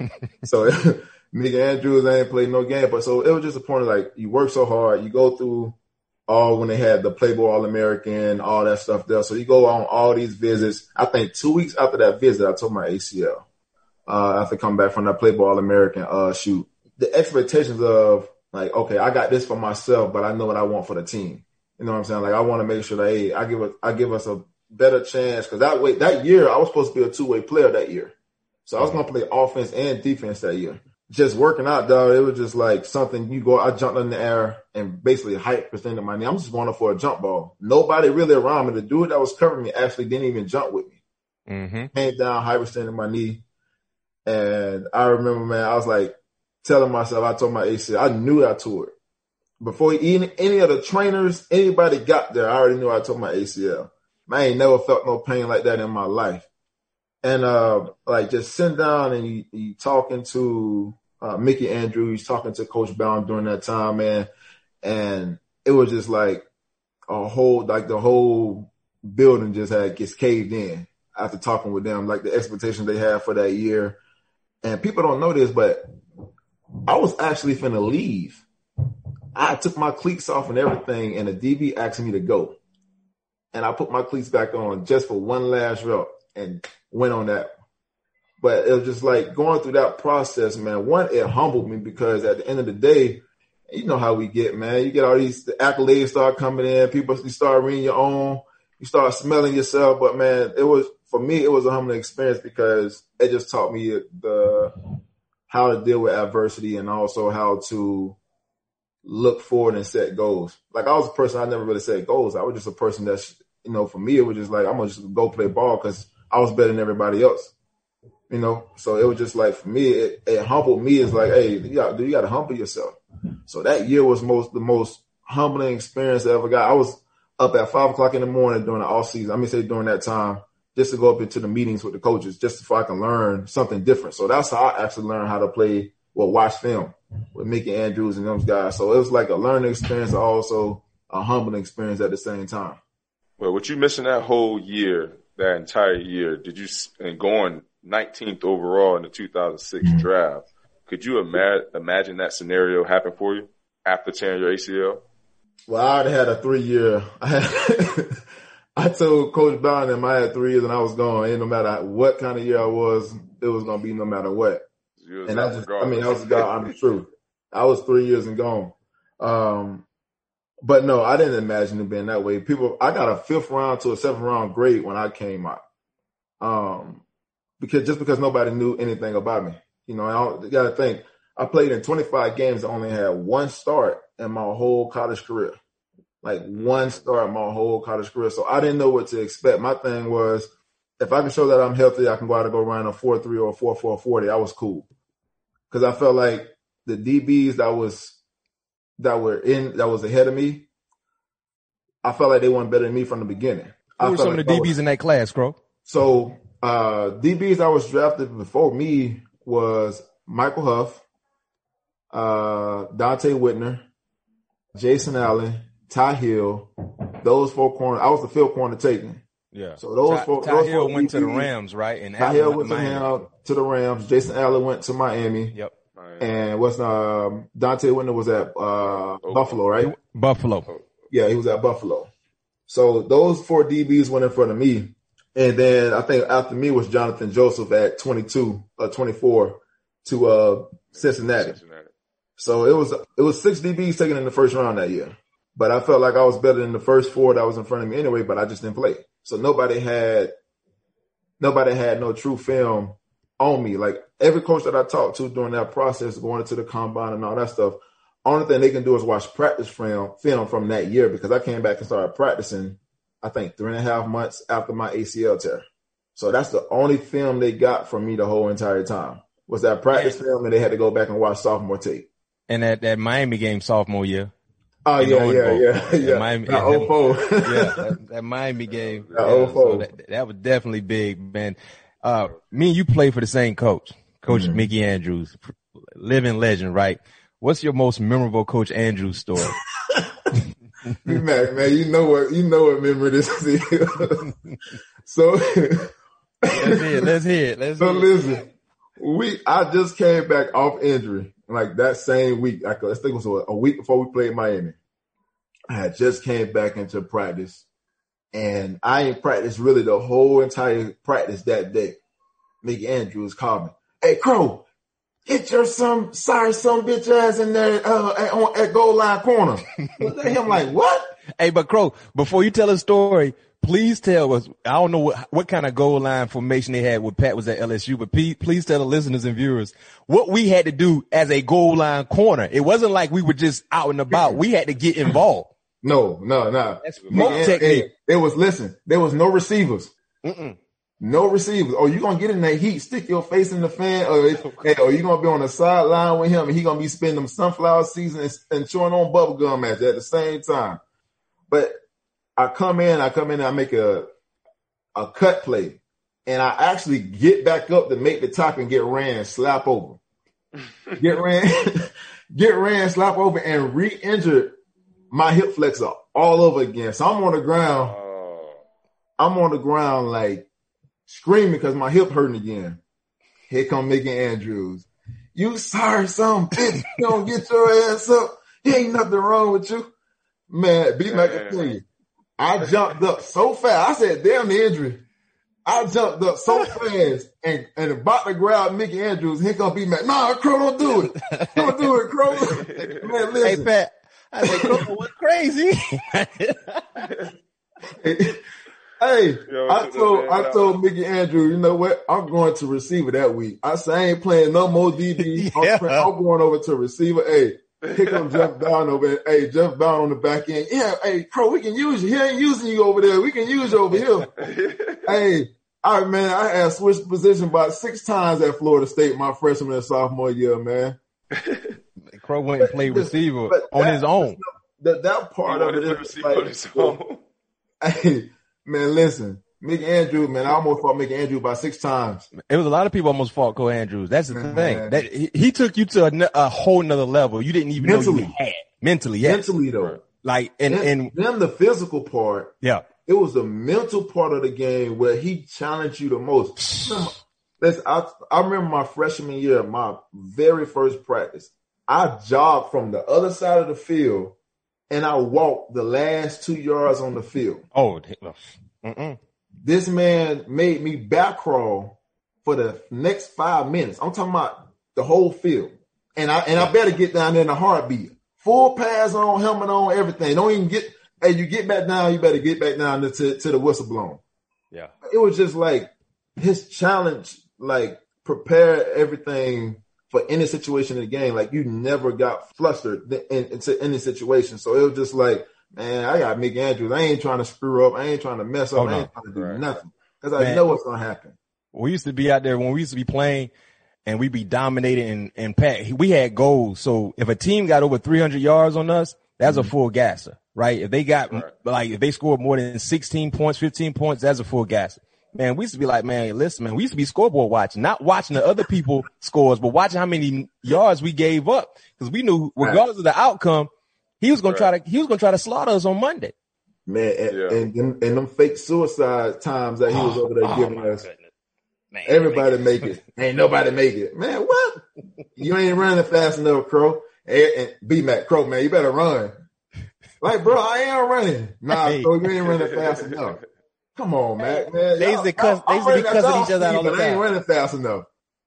So Mickey Andrews ain't played no game, but so it was just a point of like you work so hard, you go through all when they had the Playboy All American, all that stuff there. So you go on all these visits. I think two weeks after that visit, I tore my A C L. Uh, after coming back from that Playboy All American uh shoot, the expectations of like, okay, I got this for myself, but I know what I want for the team. You know what I'm saying? Like I want to make sure that hey, I give us, I give us a better chance because that way that year I was supposed to be a two way player that year, so I was gonna play offense and defense that year. just working out, dog, it was just like something you go, I jumped in the air and basically hyperextended my knee. I'm just going up for a jump ball. Nobody really around me. The dude that was covering me actually didn't even jump with me. Mm-hmm. Came down, hyperextended my knee. And I remember, man, I was like telling myself, I told my A C L, I knew I tore it. Before any, any of the trainers, anybody got there, I already knew I tore my A C L. Man, I ain't never felt no pain like that in my life. And, uh, like just sitting down and you, you talking to, uh, Mickey Andrews, talking to Coach Bowden during that time, man. And it was just like a whole, like the whole building just had gets caved in after talking with them, like the expectations they had for that year. And people don't know this, but I was actually finna leave. I took my cleats off and everything, and the D B asked me to go. And I put my cleats back on just for one last rep and went on that. But it was just like going through that process, man. One, it humbled me because at the end of the day, you know how we get, man. You get all these the accolades start coming in. People you start reading your own. You start smelling yourself. But, man, it was for me, it was a humbling experience because it just taught me the how to deal with adversity and also how to look forward and set goals. Like I was a person, I never really set goals. I was just a person that's, you know, for me, it was just like, I'm going to just go play ball because I was better than everybody else. You know, so it was just like, for me, it, it humbled me. It's like, hey, you got, you got to humble yourself. So that year was most the most humbling experience I ever got. I was up at five o'clock in the morning during the off season. I mean, say during that time, just to go up into the meetings with the coaches, just so I can learn something different. So that's how I actually learned how to play, well, watch film with Mickey Andrews and those guys. So it was like a learning experience, also a humbling experience at the same time. Well, what you missing that whole year, that entire year, did you, and going nineteenth overall in the two thousand six mm-hmm. draft, could you ima- imagine that scenario happen for you after tearing your A C L? Well, I already had a three-year. I had I told Coach Bowden I had three years and I was gone. And no matter what kind of year I was, it was going to be no matter what. And I just, I mean, I was God, I'm the truth. I was three years and gone. Um, but no, I didn't imagine it being that way. People, I got a fifth round to a seventh round grade when I came out. Um, because just because nobody knew anything about me, you know, I don't, you got to think I played in twenty-five games. I only had one start in my whole college career, like one start in my whole college career. So I didn't know what to expect. My thing was, if I can show that I'm healthy, I can go out and go run a four three or a four four forty. I was cool. Cause I felt like the D Bs that was, that were in, that was ahead of me, I felt like they weren't better than me from the beginning. Who I were some like of the D Bs was, in that class, Crow? So, uh, D Bs that was drafted before me was Michael Huff, uh, Dante Whitner, Jason Allen, Ty Hill, those four corners. I was the fifth corner taken. Yeah. So those Ty, four. Ty those Hill four went D Bs, to the Rams, right? And Ty Hill went to, Ham, to the Rams. Jason Allen went to Miami. Yep. And what's um, Dante Whitner was at uh, Buffalo, right? Buffalo. Yeah, he was at Buffalo. So those four D Bs went in front of me, and then I think after me was Jonathan Joseph at twenty-two, uh, twenty-four to uh, Cincinnati. Cincinnati. So it was it was six D Bs taken in the first round that year. But I felt like I was better than the first four that was in front of me anyway, but I just didn't play. So nobody had nobody had no true film on me. Like every coach that I talked to during that process, going into the combine and all that stuff, only thing they can do is watch practice film film from that year, because I came back and started practicing, I think, three and a half months after my A C L tear. So that's the only film they got from me the whole entire time was that practice yeah. film, and they had to go back and watch sophomore tape. And that, that Miami game sophomore year. Oh, yeah, yeah, yeah, yeah. Miami, that oh four. yeah, that, that Miami game. That yeah, oh four. So that, that was definitely big, man. Uh, me and you play for the same coach, Coach mm-hmm. Mickey Andrews, living legend, right? What's your most memorable Coach Andrews story? man, man, you know what, you know what memory this is. so let's hear it. Let's hear it. Let's so hear listen, it. we, I just came back off injury. Like that same week, I think it was a week before we played Miami. I had just came back into practice, and I ain't practiced really the whole entire practice that day. Mickey Andrews called me, "Hey, Crow, get your some sorry some bitch ass in there uh, at, on, at goal line corner." I'm like, what? Hey, but Crow, before you tell a story, please tell us, I don't know what, what kind of goal line formation they had when Pat was at L S U, but please, please tell the listeners and viewers what we had to do as a goal line corner. It wasn't like we were just out and about. We had to get involved. No, no, no. That's smoke technique. It was, listen, there was no receivers. Mm-mm. No receivers. Or you going to get in that heat, stick your face in the fan, or, hey, or you going to be on the sideline with him and he going to be spending them sunflower seasons and, and chewing on bubble gum at you at the same time. But I come in, I come in and I make a, a cut play and I actually get back up to make the tackle and get ran, slap over. Get ran, get ran, slap over and re-injured my hip flexor all over again. So I'm on the ground. I'm on the ground like screaming because my hip hurting again. Here come Mickey Andrews. You sorry son bitch. You don't get your ass up. There ain't nothing wrong with you. Man, B-Mac can tell you. I jumped up so fast. I said, damn the injury. I jumped up so fast and, and about to grab Mickey Andrews. Here come B-Mac. Nah, Crow, don't do it. Don't do it, Crow. Man, listen. Hey, Pat. I said, Crow was crazy. Hey, Yo, I told I told Mickey Andrew, you know what? I'm going to receiver that week. I said I ain't playing no more D B. yeah. I'm, I'm going over to receiver. Hey, here comes Jeff Down over there. Hey, Jeff Down on the back end. Yeah, hey, Crow, we can use you. He ain't using you over there. We can use you over here. Hey, all right, man. I had switched position about six times at Florida State my freshman and sophomore year, man. Crow went and played receiver but on that, his own. That that part of it is like, on his own. Hey. Man, listen, Mickey Andrews, man, I almost fought Mickey Andrews about six times. It was a lot of people almost fought Cole Andrews. That's the man, thing. That he, he took you to a, a whole nother level. You didn't even mentally. know you had. Mentally, yeah. Mentally, though. Like, and, and, and then the physical part. Yeah. It was the mental part of the game where he challenged you the most. Listen, I, I remember my freshman year, my very first practice. I jogged from the other side of the field and I walked the last two yards on the field. Oh, mm-mm. This man made me back crawl for the next five minutes. I'm talking about the whole field. And I and I better get down there in a heartbeat. Full pads on, helmet on, everything. Don't even get, hey, you get back down, you better get back down to, to, to the whistle blown. Yeah. It was just like his challenge, like prepare everything for any situation in the game. Like you never got flustered in, in, in any situation. So it was just like, man, I got Mickey Andrews. I ain't trying to screw up. I ain't trying to mess up. Oh, no. I ain't trying to do right. nothing because I man, know what's going to happen. We used to be out there when we used to be playing and we'd be dominating and, and Pat, we had goals. So if a team got over three hundred yards on us, that's mm-hmm. a full gasser, right? If they got right. like, if they scored more than sixteen points, fifteen points, that's a full gasser. Man, we used to be like, man, listen, man, we used to be scoreboard watching, not watching the other people scores, but watching how many yards we gave up. Cause we knew regardless of the outcome, he was going right. to try to, he was going to try to slaughter us on Monday. Man, and, yeah. and, and, and them fake suicide times that he was over there oh, giving oh us. Man, everybody make it. Ain't nobody make it. Man, what? You ain't running fast enough, Crow. And, and B-Mac, Crow, man, you better run. Like, bro, I ain't running. Nah, hey. Crow, you ain't running fast enough. Come on, man. man. They used to cuss, they used to be cussing each other out all the time. I ain't running fast enough.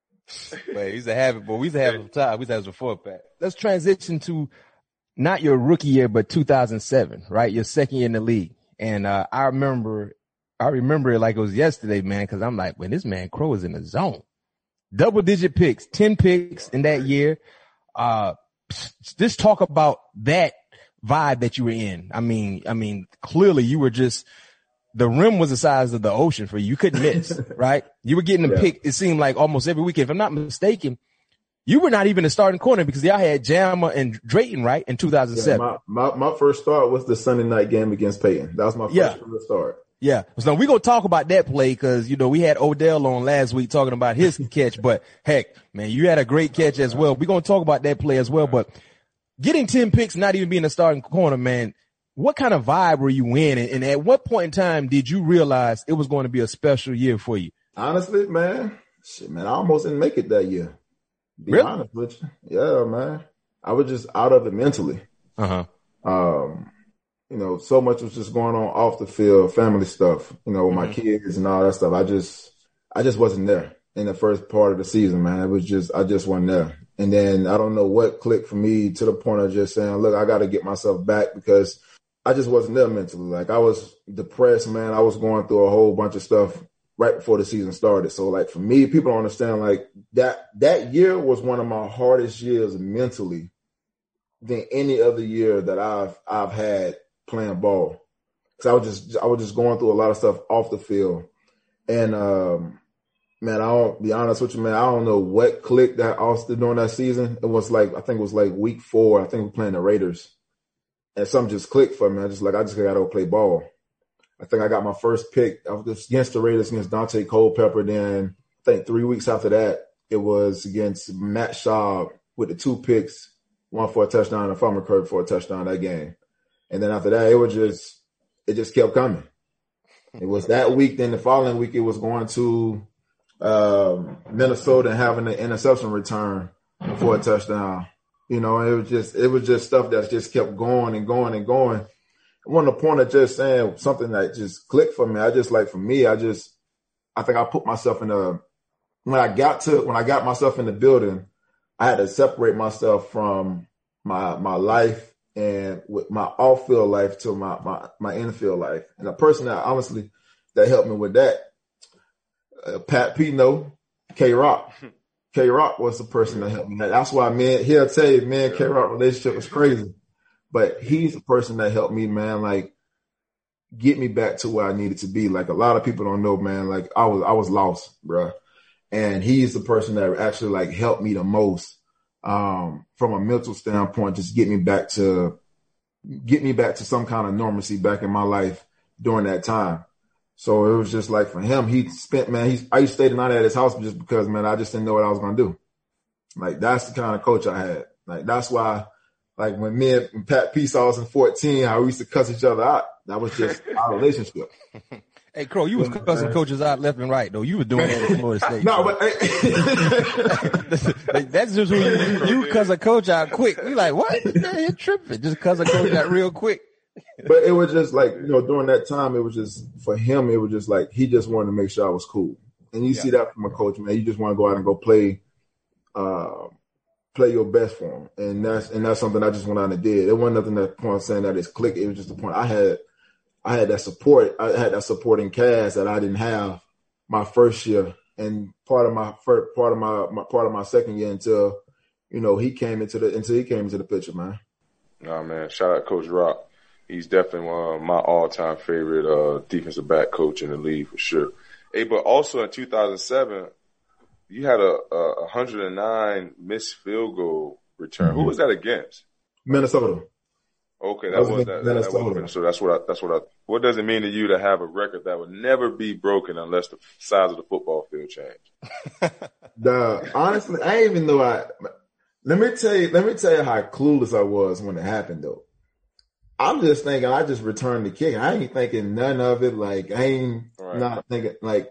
Man, we used to have it, but we used to have it time. We used to have it before, Pat. Let's transition to not your rookie year, but two thousand seven, right? Your second year in the league. And, uh, I remember, I remember it like it was yesterday, man, cause I'm like, when this man Crow is in the zone, double digit picks, ten picks in that year. Uh, just talk about that vibe that you were in. I mean, I mean, clearly you were just, the rim was the size of the ocean for you. You couldn't miss, right? You were getting a yeah. pick. It seemed like almost every weekend. If I'm not mistaken, you were not even a starting corner because y'all had Jammer and Drayton, right? In two thousand seven. Yeah, my, my, my first start was the Sunday night game against Peyton. That was my first yeah. start. Yeah. So we're going to talk about that play because, you know, we had Odell on last week talking about his catch, but heck, man, you had a great catch as well. We're going to talk about that play as well, but getting ten picks, not even being a starting corner, man, what kind of vibe were you in? And, and at what point in time did you realize it was going to be a special year for you? Honestly, man, shit, man, I almost didn't make it that year. Be really? honest with you. Yeah, man. I was just out of it mentally. Uh-huh. Um, you know, so much was just going on off the field, family stuff, you know, with mm-hmm. my kids and all that stuff. I just, I just wasn't there in the first part of the season, man. It was just, I just wasn't there. And then I don't know what clicked for me to the point of just saying, look, I got to get myself back because I just wasn't there mentally. Like I was depressed, man. I was going through a whole bunch of stuff right before the season started. So like for me, people don't understand like that, that year was one of my hardest years mentally than any other year that I've, I've had playing ball. Cause I was just, I was just going through a lot of stuff off the field. And, um, man, I don't be honest with you, man. I don't know what clicked that Austin during that season. It was like, I think it was like week four. I think we were playing the Raiders. And something just clicked for me. I just like, I just got to go play ball. I think I got my first pick. I was against the Raiders against Dante Culpepper. Then I think three weeks after that, it was against Matt Schaub with the two picks, one for a touchdown and Farmer Kirk for a touchdown that game. And then after that, it was just, it just kept coming. It was that week. Then the following week, it was going to um, Minnesota and having an interception return for a touchdown. You know, it was just, it was just stuff that just kept going and going and going. I want to point at just saying something that just clicked for me. I just like, for me, I just, I think I put myself in a, when I got to, when I got myself in the building, I had to separate myself from my, my life and with my off field life to my, my, my infield life. And the person that honestly, that helped me with that, uh, Pat Pino, K-Rock. K-Rock was the person that helped me. That's why, man, he'll tell you, man, K-Rock relationship was crazy. But he's the person that helped me, man, like, get me back to where I needed to be. Like, a lot of people don't know, man, like, I was I was lost, bro. And he's the person that actually, like, helped me the most um, from a mental standpoint, just get me back to, get me back to some kind of normalcy back in my life during that time. So it was just like for him, he spent, man, he's, I used to stay the night at his house just because, man, I just didn't know what I was going to do. Like, that's the kind of coach I had. Like, that's why, like, when me and Pat P saw us in fourteen, how we used to cuss each other out, that was just our relationship. Hey, Crow, you was cussing coaches out left and right, though. You were doing that at Florida State. No, but like, that's just who you, you cuss a coach out quick. We like, what? You're tripping. Just cuss a coach out real quick. But it was just like, you know, during that time, it was just, for him, it was just like, he just wanted to make sure I was cool. And you yeah. see that from a coach, man. You just want to go out and go play, uh, play your best for him. And that's, and that's something I just went out and did. It wasn't nothing that point saying that it's click. It was just the point I had, I had that support. I had that supporting cast that I didn't have my first year and part of my first, part of my, my part of my second year until, you know, he came into the, until he came into the picture, man. Nah, man. Shout out Coach Rock. He's definitely one of my all-time favorite uh, defensive back coach in the league for sure. Hey, but also in two thousand seven, you had a, a one hundred nine missed field goal return. Mm-hmm. Who was that against? Minnesota. Okay, that, that was, was that. Minnesota. That was Minnesota. That's what I. That's what I. What does it mean to you to have a record that would never be broken unless the size of the football field changed? the honestly, I didn't even know. I let me tell you. Let me tell you how clueless I was when it happened, though. I'm just thinking I just returned the kick. I ain't thinking none of it. Like, I ain't right. not thinking, like,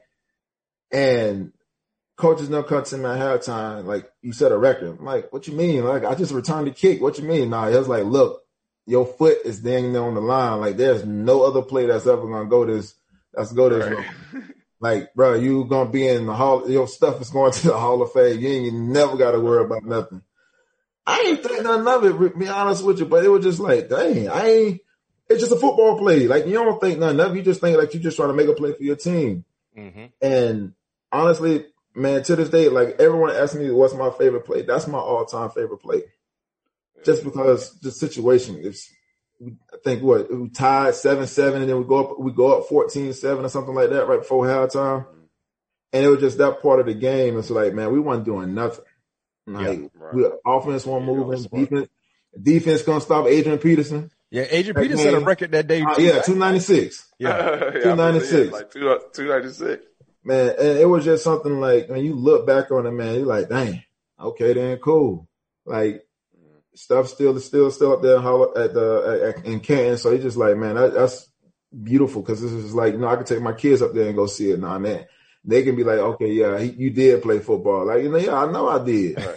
and coaches no cuts in my halftime. Like, you set a record. I'm like, what you mean? Like, I just returned the kick. What you mean? Nah, it was like, look, your foot is dangling on the line. Like, there's no other play that's ever going to go this, that's go this right. way. Like, bro, you going to be in the hall, your stuff is going to the Hall of Fame. You ain't you never got to worry about nothing. I ain't think nothing of it, to be honest with you, but it was just like, dang, I ain't, it's just a football play. Like, you don't think nothing of it. You just think like you're just trying to make a play for your team. Mm-hmm. And honestly, man, to this day, like, everyone asks me what's my favorite play. That's my all-time favorite play. Just because the situation is, I think what, we tied seven seven and then we go up, we go up fourteen seven or something like that right before halftime. And it was just that part of the game. It's like, man, we weren't doing nothing. Like, yeah, right. we offense won't move, defense, defense gonna stop Adrian Peterson. Yeah, Adrian Peterson set a record that day. Uh, yeah, two ninety-six. Yeah, two ninety-six. Like two ninety-six. Man, and it was just something like, when you look back on it, man, you're like, dang, okay, then cool. Like, stuff still still still up there at the at, in Canton. So it's just like, man, that, that's beautiful because this is like, you know, I could take my kids up there and go see it. Nah, man. They can be like, okay, yeah, he, you did play football. Like, you know, yeah, I know I did. Hey,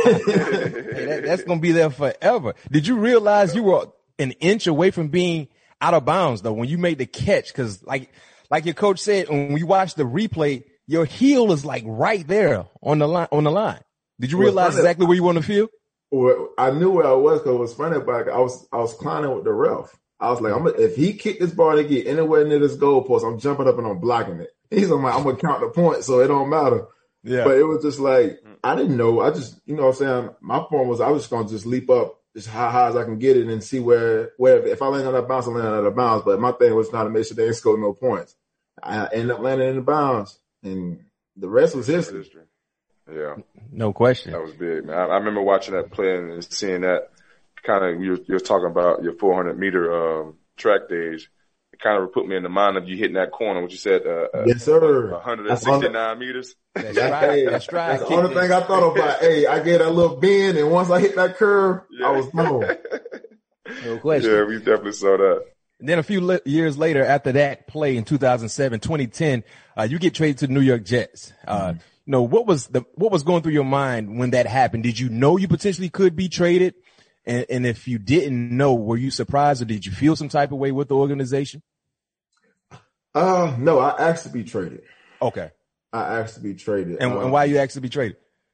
that, that's going to be there forever. Did you realize you were an inch away from being out of bounds, though, when you made the catch? Because, like, like your coach said, when we watch the replay, your heel is, like, right there on the line. On the line. Did you realize funny, exactly where you want to feel? Well, I knew where I was because it was funny, but I was, I was climbing with the ref. I was like, I'm gonna, if he kicked this ball to get anywhere near this goal post, I'm jumping up and I'm blocking it. He's like, I'm gonna count the points, so it don't matter. Yeah. But it was just like, I didn't know. I just, you know what I'm saying? My point was I was just going to just leap up as high, high as I can get it and see where, where if I land on that bounce, I land on that bounce. But my thing was trying to make sure they didn't score no points. I ended up landing in the bounce, and the rest was history. Yeah. No question. That was big, man. I, I remember watching that play and seeing that kind of, you're, you're talking about your four hundred meter um, track days. Kind of put me in the mind of you hitting that corner, what you said, uh, yes, sir. one hundred sixty-nine meters. That's right. Hey, that's right. That's the only thing I thought about. Hey, I get that little bend, and once I hit that curve, Yeah. I was gone. No question. Yeah, we definitely saw that. And then a few li- years later, after that play in two thousand seven, twenty ten, uh, you get traded to the New York Jets. Uh, mm-hmm. you know, what was the, what was going through your mind when that happened? Did you know you potentially could be traded? And, and if you didn't know, were you surprised, or did you feel some type of way with the organization? Uh, no, I asked to be traded. Okay. I asked to be traded. And, um, and why you asked to be traded?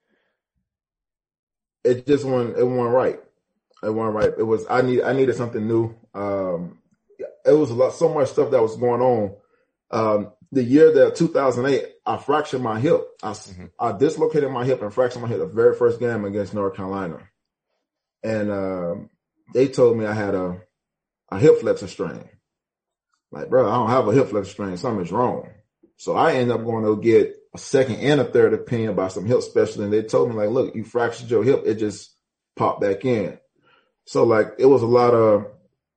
It just wasn't, it wasn't right. It wasn't right. It was, I need, I needed something new. Um, it was a lot, so much stuff that was going on. Um, the year that two thousand eight, I fractured my hip. I, mm-hmm. I dislocated my hip and fractured my hip the very first game against North Carolina. And, um, they told me I had a, a hip flexor strain. Like, bro, I don't have a hip flexor strain. Something's wrong. So I ended up going to get a second and a third opinion by some hip specialists. And they told me, like, look, you fractured your hip. It just popped back in. So, like, it was a lot of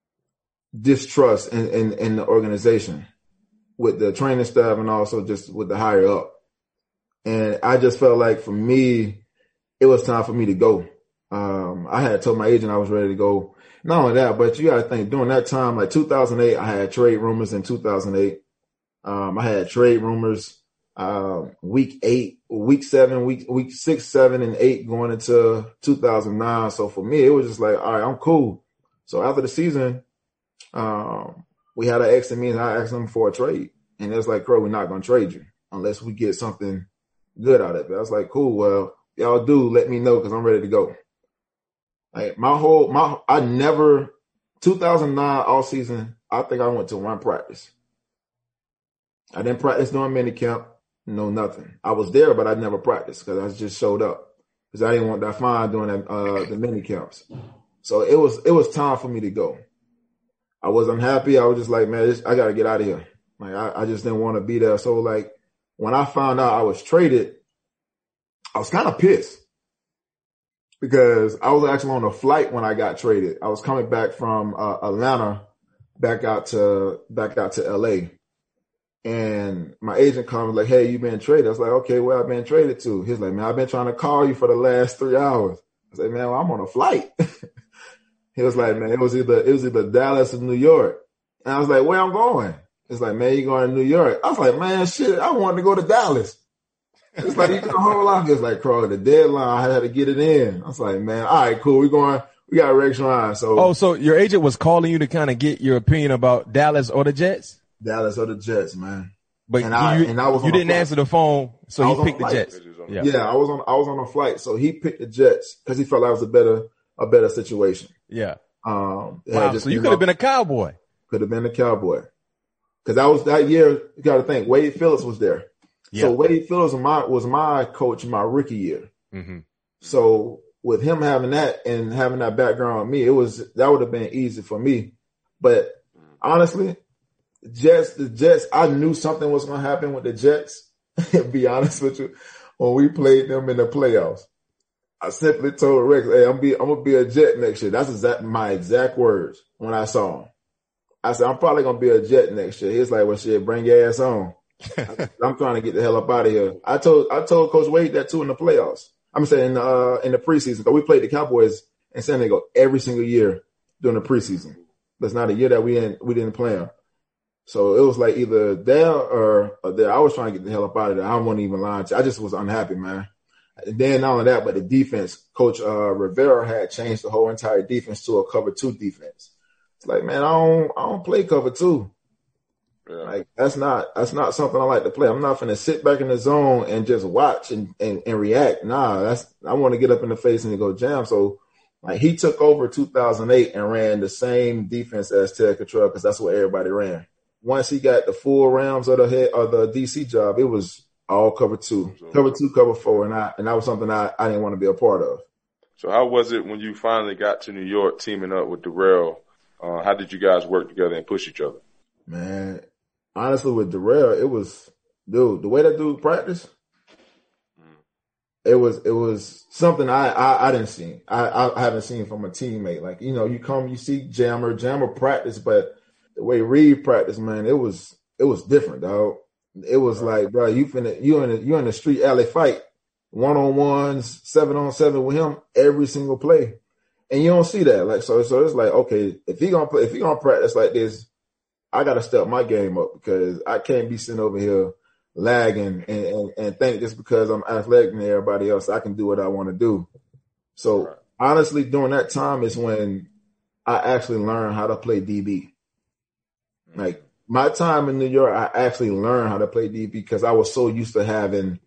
distrust in, in, in the organization with the training staff and also just with the higher up. And I just felt like for me, it was time for me to go. Um, I had told my agent I was ready to go. Not only that, but you got to think during that time, like two thousand eight, I had trade rumors in two thousand eight. Um, I had trade rumors, um, week eight, week seven, week, week six, seven, and eight going into two thousand nine. So for me, it was just like, all right, I'm cool. So after the season, um, we had an exit meeting. I asked them for a trade, and it was like, Crow, we're not going to trade you unless we get something good out of it. I was like, cool. Well, y'all do let me know because I'm ready to go. Like my whole, my, I never, two thousand nine all season, I think I went to one practice. I didn't practice during minicamp, no nothing. I was there, but I never practiced because I just showed up because I didn't want that fine during that, uh, the minicamps. So it was, it was time for me to go. I was unhappy. I was just like, man, this, I got to get out of here. Like I, I just didn't want to be there. So like when I found out I was traded, I was kind of pissed. Because I was actually on a flight when I got traded. I was coming back from uh, Atlanta back out to back out to L A. And my agent called me like, hey, you been traded? I was like, okay, where I've been traded to? He's like, man, I've been trying to call you for the last three hours. I said, man, well, I'm on a flight. He was like, man, it was either it was either Dallas or New York. And I was like, where I'm going? It's like, man, you going to New York. I was like, man, shit, I wanted to go to Dallas. It's like you can hold on. It's like, Carl, the deadline, I had to get it in. I was like, man, all right, cool. We're going, we got Rex Ryan. So, oh, so your agent was calling you to kind of get your opinion about Dallas or the Jets? Dallas or the Jets, man. But and you, I, and I was you didn't answer the phone, so he picked the Jets. Yeah. yeah, I was on, I was on a flight, so he picked the Jets because he felt that was a better, a better situation. Yeah. Um, wow, just, so you could have been a Cowboy. Could have been a Cowboy. Because that was that year. You got to think Wade Phillips was there. Yeah. So Wade Phillips was my, was my coach my rookie year. Mm-hmm. So with him having that and having that background with me, it was, that would have been easy for me. But honestly, Jets, the Jets, I knew something was going to happen with the Jets. To be honest with you, when we played them in the playoffs, I simply told Rex, hey, I'm be, I'm going to be a Jet next year. That's exact, my exact words when I saw him. I said, I'm probably going to be a Jet next year. He's like, well, shit, bring your ass on. I'm trying to get the hell up out of here. I told I told Coach Wade that too in the playoffs. I'm saying in the, uh, in the preseason. Because we played the Cowboys in San Diego every single year during the preseason. That's not a year that we didn't we didn't play them. So it was like either there or, or there. I was trying to get the hell up out of there. I wasn't even lying to you. I just was unhappy, man. And then not only that, but the defense, Coach uh, Rivera had changed the whole entire defense to a cover two defense. It's like, man, I don't I don't play cover two. Yeah. Like that's not that's not something I like to play. I'm not gonna sit back in the zone and just watch and, and, and react. Nah, that's I want to get up in the face and go jam. So Like he took over two thousand eight and ran the same defense as Ted Cottrell because that's what everybody ran. Once he got the full rounds of the head of the D C job, it was all cover two, cover two, cover four, and I and that was something I, I didn't want to be a part of. So how was it when you finally got to New York, teaming up with Darrell? Uh, how did you guys work together and push each other? Man, honestly, with Darrell, it was dude the way that dude practiced. It was it was something I, I, I didn't see. I, I haven't seen from a teammate. Like, you know, you come, you see Jammer, Jammer practice, but the way Reed practiced, man, it was it was different, dog. It was like, bro, you finna you in a, you in the street alley fight, one on ones, seven on seven with him every single play, and you don't see that. Like, so so it's like, okay, if he gonna play, if he gonna practice like this, I gotta step my game up because I can't be sitting over here lagging and, and, and think just because I'm athletic than everybody else, I can do what I want to do. So right. honestly, during that time is when I actually learned how to play D B. Like my time in New York, I actually learned how to play D B because I was so used to having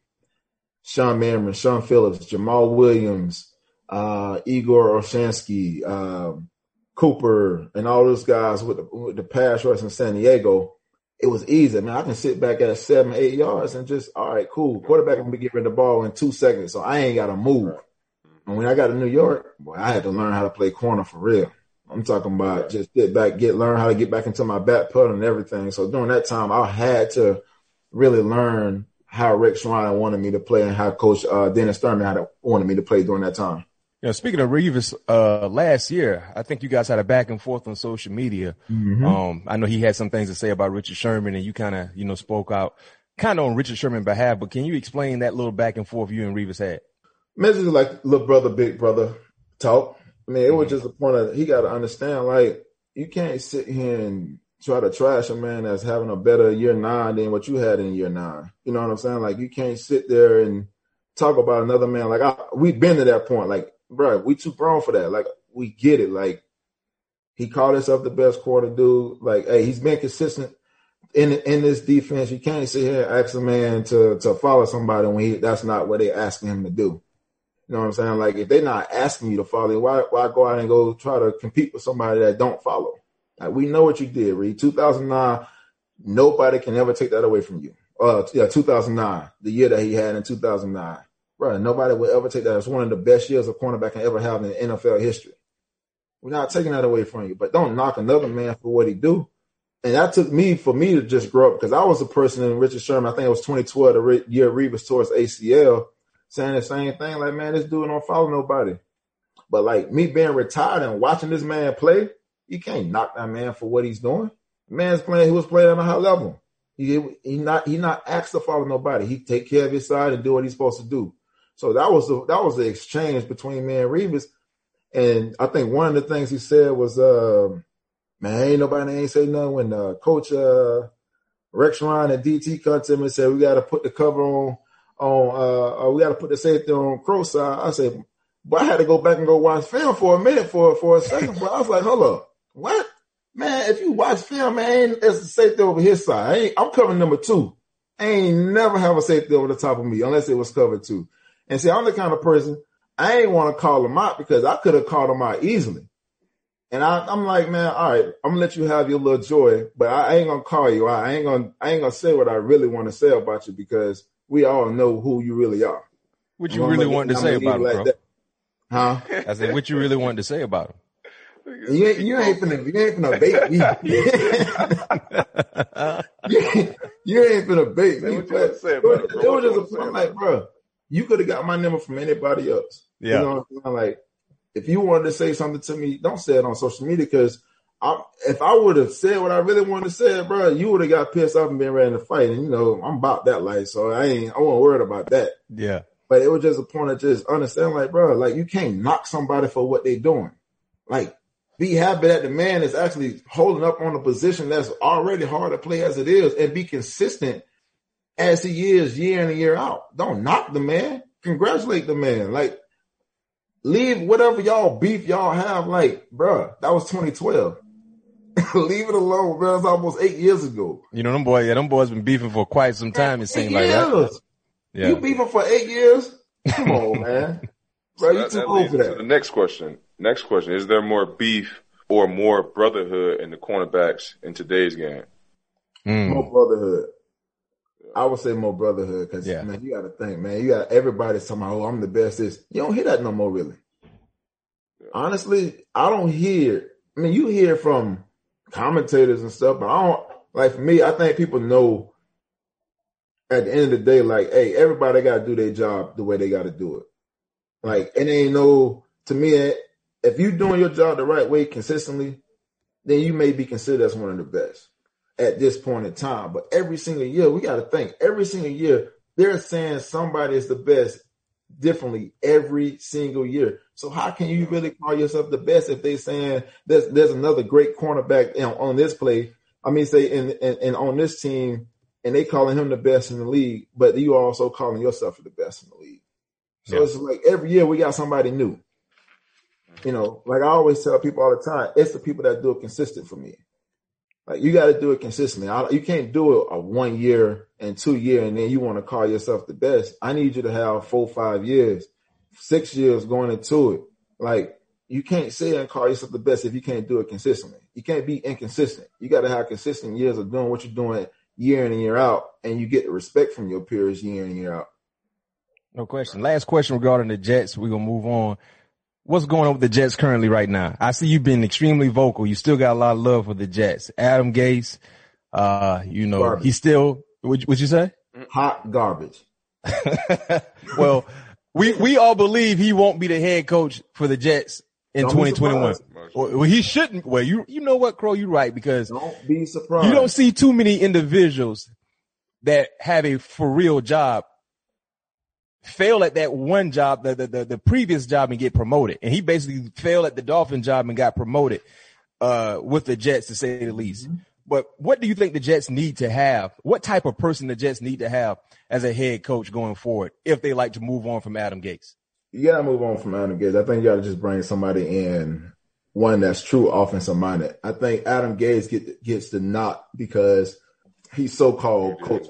Sean Manman, Sean Phillips, Jamal Williams, uh, Igor Olshansky, um, Cooper, and all those guys with the, with the pass rush in San Diego. It was easy, man. I can sit back at seven, eight yards and just, all right, cool. Quarterback can be giving the ball in two seconds, so I ain't got to move. And when I got to New York, boy, I had to learn how to play corner for real. I'm talking about just get back, get learn how to get back into my back pedal and everything. So during that time, I had to really learn how Rick Shrine wanted me to play and how Coach uh, Dennis Thurman had wanted me to play during that time. You know, speaking of Revis, uh, last year, I think you guys had a back and forth on social media. Mm-hmm. Um, I know he had some things to say about Richard Sherman and you kind of, you know, spoke out kind of on Richard Sherman's behalf, but can you explain that little back and forth you and Revis had? Basically like little brother, big brother talk. I mean, it was just a point of, he got to understand, like, you can't sit here and try to trash a man that's having a better year nine than what you had in year nine. You know what I'm saying? Like, you can't sit there and talk about another man. Like, I, we've been to that point. Like, bro, we too grown for that. Like, we get it. Like, he called himself the best quarter dude. Like, hey, he's been consistent in in this defense. You can't sit here and ask a man to to follow somebody when he, that's not what they're asking him to do. You know what I'm saying? Like, if they're not asking you to follow, why why go out and go try to compete with somebody that don't follow? Like, we know what you did, Reed. two thousand nine, nobody can ever take that away from you. Uh, yeah, two thousand nine, the year that he had in two thousand nine. Bro, nobody will ever take that. It's one of the best years a cornerback can ever have in N F L history. We're not taking that away from you, but don't knock another man for what he do. And that took me, for me to just grow up, because I was a person in Richard Sherman, I think it was twenty twelve, the year Revis tore his A C L, saying the same thing, like, man, this dude don't follow nobody. But, like, me being retired and watching this man play, you can't knock that man for what he's doing. The man's playing, he was playing on a high level. He he not he not asked to follow nobody. He take care of his side and do what he's supposed to do. So that was the that was the exchange between me and Revis. And I think one of the things he said was, uh, man, ain't nobody ain't say nothing when uh, Coach uh, Rex Ryan and D T cut to him and said, we got to put the cover on, on uh, uh, we got to put the safety on Crow's side. I said, but I had to go back and go watch film for a minute for, for a second. But I was like, hold up, what? Man, if you watch film, man, there's a safety over his side. I ain't, I'm covering number two. I ain't never have a safety over the top of me unless it was covered two. And see, I'm the kind of person, I ain't want to call him out because I could have called him out easily. And I, I'm like, man, all right, I'm gonna let you have your little joy, but I, I ain't gonna call you out. I ain't gonna, I ain't gonna say what I really want to say about you because we all know who you really are. What you really wanted to say about him, like bro? That. Huh? I said, what you really wanted to say about him? You ain't, you ain't finna, you ain't finna bait me. you, you ain't finna bait me. But it, it was just a point, like, bro, you could have got my number from anybody else. Yeah. You know what I'm saying? Like, if you wanted to say something to me, don't say it on social media because if I would have said what I really wanted to say, bro, you would have got pissed off and been ready to fight. And, you know, I'm about that life, so I ain't, I wasn't worried about that. Yeah. But it was just a point of just understanding, like, bro, like, you can't knock somebody for what they doing. Like, be happy that the man is actually holding up on a position that's already hard to play as it is and be consistent as he is year in and year out. Don't knock the man. Congratulate the man. Like, leave whatever y'all beef y'all have. Like, bruh, that was twenty twelve. Leave it alone, bro. It's almost eight years ago. You know, them boys, yeah, them boys been beefing for quite some time, it seems like that. Yeah. You beefing for eight years? Come on, man. Bro, So you that, too that old leads for into that. the next question. Next question. Is there more beef or more brotherhood in the cornerbacks in today's game? Mm. More brotherhood. I would say more brotherhood because, Yeah. man, you got to think, man. You got everybody talking about, oh, I'm the best. This. You don't hear that no more, really. Yeah. Honestly, I don't hear. I mean, you hear from commentators and stuff, but I don't. Like, for me, I think people know at the end of the day, like, hey, everybody got to do their job the way they got to do it. Like, it ain't no, to me, if you're doing your job the right way consistently, then you may be considered as one of the best at this point in time. But every single year, we got to think, every single year, they're saying somebody is the best differently every single year. So how can you really call yourself the best if they're saying there's there's another great cornerback you know, on this play? I mean, say in, in, in on this team, and they calling him the best in the league, but you also calling yourself the best in the league. So yeah. It's like every year we got somebody new. You know, like I always tell people all the time, it's the people that do it consistent for me. Like you got to do it consistently. I, you can't do it a one year and two year, and then you want to call yourself the best. I need you to have four, five years, six years going into it. Like you can't say and call yourself the best if you can't do it consistently. You can't be inconsistent. You got to have consistent years of doing what you're doing year in and year out, and you get the respect from your peers year in and year out. No question. Last question regarding the Jets. We're going to move on. What's going on with the Jets currently right now? I see you've been extremely vocal. You still got a lot of love for the Jets. Adam Gase, uh, you know, garbage. He's still, what would you say? Hot garbage. Well, we, we all believe he won't be the head coach for the Jets in don't twenty twenty-one. Well, he shouldn't. Well, you, you know what, Crow, you're right, because don't be surprised. You don't see too many individuals that have a for real job fail at that one job, the, the, the previous job and get promoted. And he basically failed at the Dolphin job and got promoted, uh, with the Jets to say the least. Mm-hmm. But what do you think the Jets need to have? What type of person the Jets need to have as a head coach going forward if they like to move on from Adam Gase? You got to move on from Adam Gase. I think you got to just bring somebody in, one that's true offensive minded. I think Adam Gase get, gets the knock because he's so-called coach.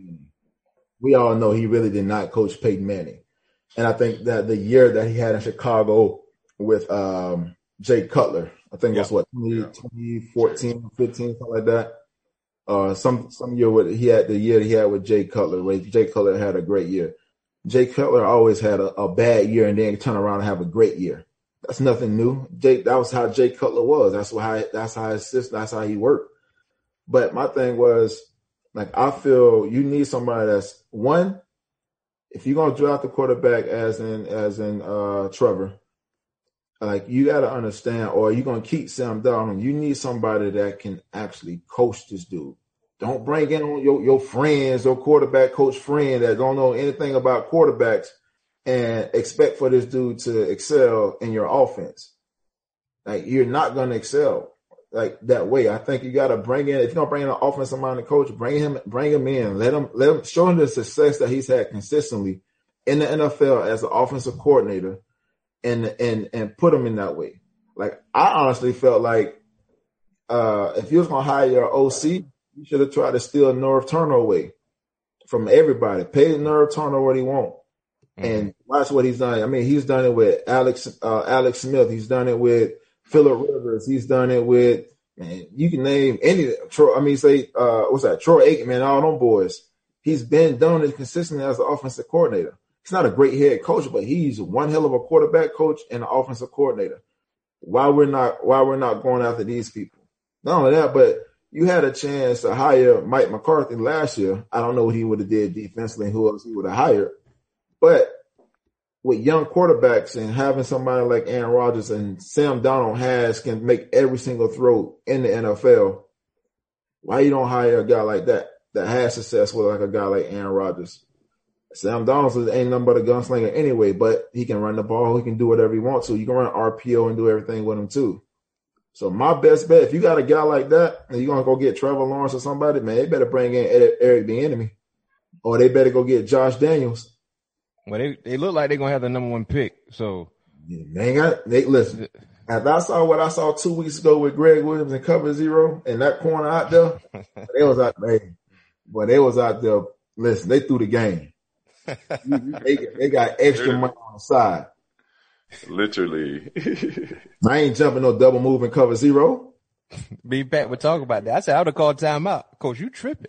We all know he really did not coach Peyton Manning. And I think that the year that he had in Chicago with um, Jay Cutler, I think yeah. that's what, twenty fourteen, fifteen, something like that. Uh, some some year with he had the year he had with Jay Cutler, where Jay Cutler had a great year. Jay Cutler always had a, a bad year and then turn around and have a great year. That's nothing new. Jay, that was how Jay Cutler was. That's why that's how his system, that's how he worked. But my thing was, like, I feel you need somebody that's one, if you're gonna draft the quarterback as in as in uh Trevor, like you gotta understand, or you're gonna keep Sam Darnold, you need somebody that can actually coach this dude. Don't bring in your your friends, your quarterback coach friend that don't know anything about quarterbacks and expect for this dude to excel in your offense. Like you're not gonna excel like that way. I think you got to bring in, if you're going to bring in an offensive minded coach, bring him, bring him in, let him, let him show him the success that he's had consistently in the N F L as an offensive coordinator and, and, and put him in that way. Like I honestly felt like, uh, if you was going to hire your O C, you should have tried to steal Norv Turner away from everybody. Pay Norv Turner what he want. Mm-hmm. And watch what he's done. I mean, he's done it with Alex, uh, Alex Smith. He's done it with Phillip Rivers. He's done it with, man, you can name any, Troy, I mean, say, uh, what's that? Troy Aikman, all them boys. He's been done it consistently as an offensive coordinator. He's not a great head coach, but he's one hell of a quarterback coach and an offensive coordinator. Why we're not, why we're not going after these people? Not only that, but you had a chance to hire Mike McCarthy last year. I don't know what he would have did defensively and who else he would have hired, but with young quarterbacks and having somebody like Aaron Rodgers and Sam Darnold has can make every single throw in the N F L, why you don't hire a guy like that that has success with like a guy like Aaron Rodgers? Sam Darnold ain't nothing but a gunslinger anyway, but he can run the ball. He can do whatever he wants to. You can run R P O and do everything with him too. So my best bet, if you got a guy like that and you're going to go get Trevor Lawrence or somebody, man, they better bring in Eric Bieniemy or they better go get Josh Daniels. Well, they, they look like they're going to have the number one pick. So yeah, they ain't got, they listen, after I saw what I saw two weeks ago with Greg Williams and cover zero and that corner out there, they was out there, boy, they was out there. Listen, they threw the game. they, they got extra money on the side. Literally. I ain't jumping no double move and cover zero. Me and Pat would talk about that. I said, I would have called timeout. Coach, you tripping.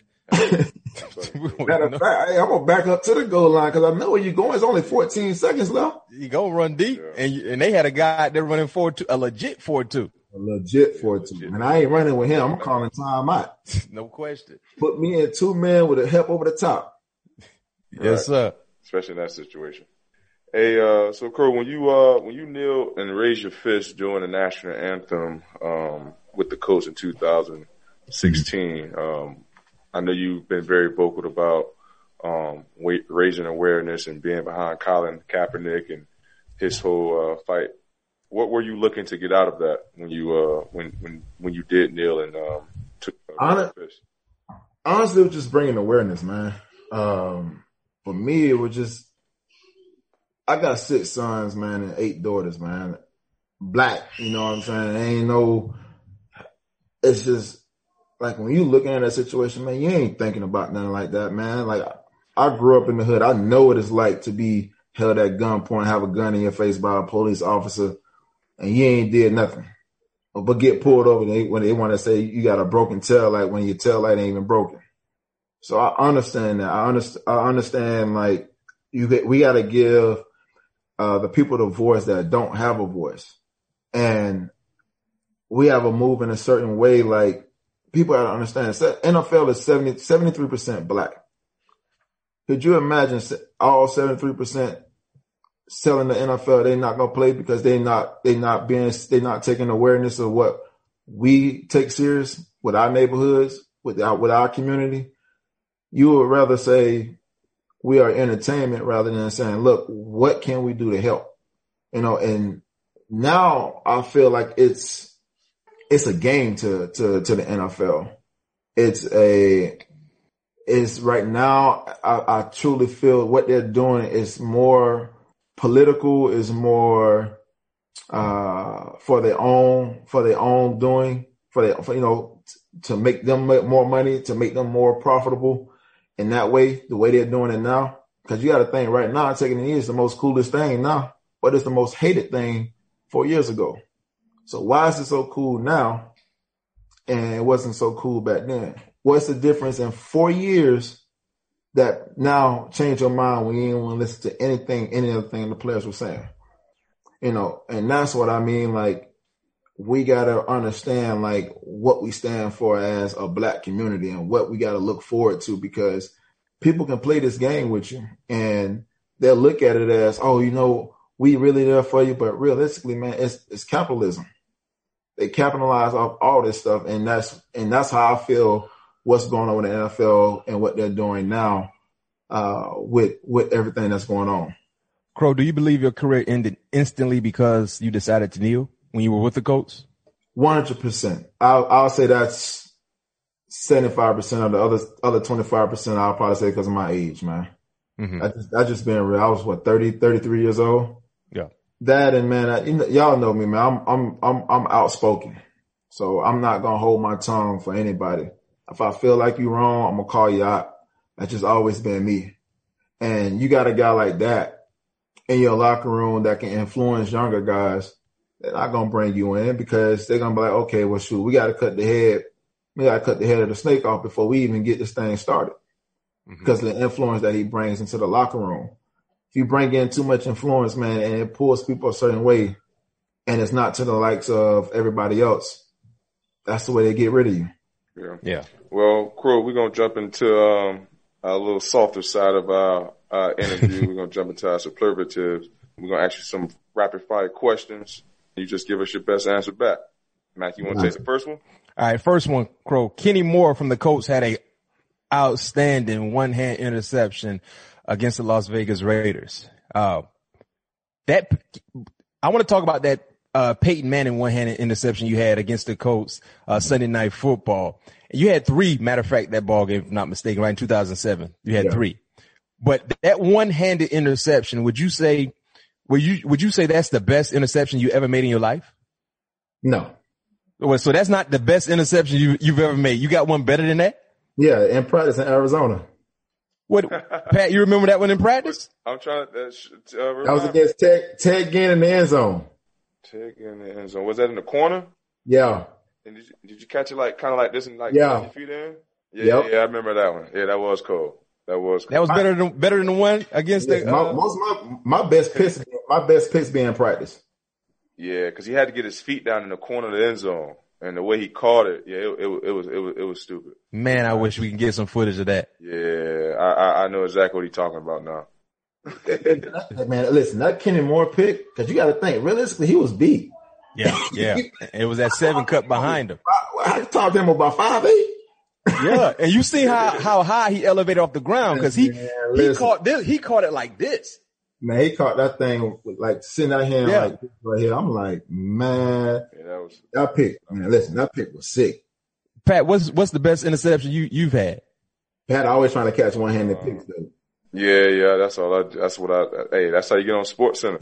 Matter of fact, hey, I'm going to back up to the goal line because I know where you're going. It's only fourteen seconds left. You go run deep. Yeah. And you, and they had a guy out there running four two, a legit four two. A legit four two. And I ain't running with him. I'm calling timeout. No question. Put me in two men with a help over the top. Yes, right. Sir. Especially in that situation. Hey, uh, so Crow, when you, uh, when you kneel and raise your fist during the national anthem, um, with the Colts in two thousand sixteen, um, I know you've been very vocal about, um, weight, raising awareness and being behind Colin Kaepernick and his whole, uh, fight. What were you looking to get out of that when you, uh, when, when, when you did kneel and, um, took uh, Honest, fist? Honestly, it was just bringing awareness, man. Um, for me, it was just, I got six sons, man, and eight daughters, man. Black, you know what I'm saying? There ain't no, it's just, like when you looking at that situation, man, you ain't thinking about nothing like that, man. Like I grew up in the hood. I know what it's like to be held at gunpoint, have a gun in your face by a police officer, and you ain't did nothing. But get pulled over they, when they want to say you got a broken tail light when your tail light ain't even broken. So I understand that. I understand, I understand like you, we got to give uh, the people the voice that don't have a voice. And we have a move in a certain way, like, people gotta understand, N F L is seventy, seventy-three percent black. Could you imagine all seventy-three percent selling the N F L? They not gonna play because they not, they not being, they not taking awareness of what we take serious with our neighborhoods, with our, with our community. You would rather say we are entertainment rather than saying, look, what can we do to help? You know, and now I feel like it's, It's a game to, to, to the N F L. It's a, it's right now, I, I truly feel what they're doing is more political, is more, uh, for their own, for their own doing, for their, for, you know, to make them make more money, to make them more profitable in that way, the way they're doing it now. Cause you got to think right now, taking the knee is the most coolest thing now, but it's the most hated thing four years ago. So why is it so cool now and it wasn't so cool back then? What's the difference in four years that now change your mind when you didn't want to listen to anything, any other thing the players were saying? You know, and that's what I mean. Like, we got to understand, like, what we stand for as a black community and what we got to look forward to, because people can play this game with you and they'll look at it as, oh, you know, we really there for you. But realistically, man, it's, it's capitalism. They capitalize off all this stuff. And that's, and that's how I feel what's going on with the N F L and what they're doing now, uh, with, with everything that's going on. Crow, do you believe your career ended instantly because you decided to kneel when you were with the Colts? one hundred percent. I'll, I'll say that's seventy-five percent of the other, other twenty-five percent. I'll probably say because of my age, man. Mm-hmm. I just, I just been real. I was what, thirty, thirty-three years old. Yeah. That and man, I, you know, y'all know me, man. I'm, I'm, I'm, I'm outspoken. So I'm not going to hold my tongue for anybody. If I feel like you're wrong, I'm going to call you out. That's just always been me. And you got a guy like that in your locker room that can influence younger guys. They're not going to bring you in because they're going to be like, okay, well, shoot, we got to cut the head. We got to cut the head of the snake off before we even get this thing started. Mm-hmm. Because of the influence that he brings into the locker room. If you bring in too much influence, man, and it pulls people a certain way, and it's not to the likes of everybody else, that's the way they get rid of you. Yeah. Yeah. Well, Crow, we're going to jump into um, a little softer side of our uh, interview. We're going to jump into our superlatives. We're going to ask you some rapid-fire questions. You just give us your best answer back. Mac, you want to take the first one? All right, first one, Crow. Kenny Moore from the Colts had a outstanding one-hand interception against the Las Vegas Raiders. Uh, that I want to talk about that uh, Peyton Manning one-handed interception you had against the Colts uh, Sunday Night Football. You had three, matter of fact, that ball game, if I'm not mistaken, right in two thousand seven. You had yeah. three. But that one-handed interception, would you say, would you would you say that's the best interception you ever made in your life? No. Well, so that's not the best interception you, you've ever made. You got one better than that? Yeah, in practice in Arizona. What, Pat, you remember that one in practice? I'm trying to, uh, uh, That was against Ted, Ted Ginn in the end zone. Ted Ginn in the end zone. Was that in the corner? Yeah. And did you, did you catch it like kind of like this and like yeah. your feet in? Yeah, yep. yeah, yeah, I remember that one. Yeah, that was cool. That was cool. That was better than better than the one against yeah, the. My, uh, most of my my best picks, my best picks being in practice. Yeah, because he had to get his feet down in the corner of the end zone, and the way he caught it, yeah, it, it, it was it was it was stupid. Man, I wish we can get some footage of that. Yeah, I I, I know exactly what he's talking about now. Man, listen, that Kenny Moore pick, because you got to think realistically, he was beat. Yeah, yeah. It was that seven cut behind him. I, I talked to him about five eight. Yeah, and you see how how high he elevated off the ground because he Man, he caught this he caught it like this. Man, he caught that thing with, like sitting out here Yeah. like this right here. I'm like, man, Yeah, that was that pick, man. Listen, that pick was sick. Pat, what's what's the best interception you you've had? Pat always trying to catch one handed picks though. yeah, yeah. That's all. I, that's what I. Hey, that's how you get on Sports Center.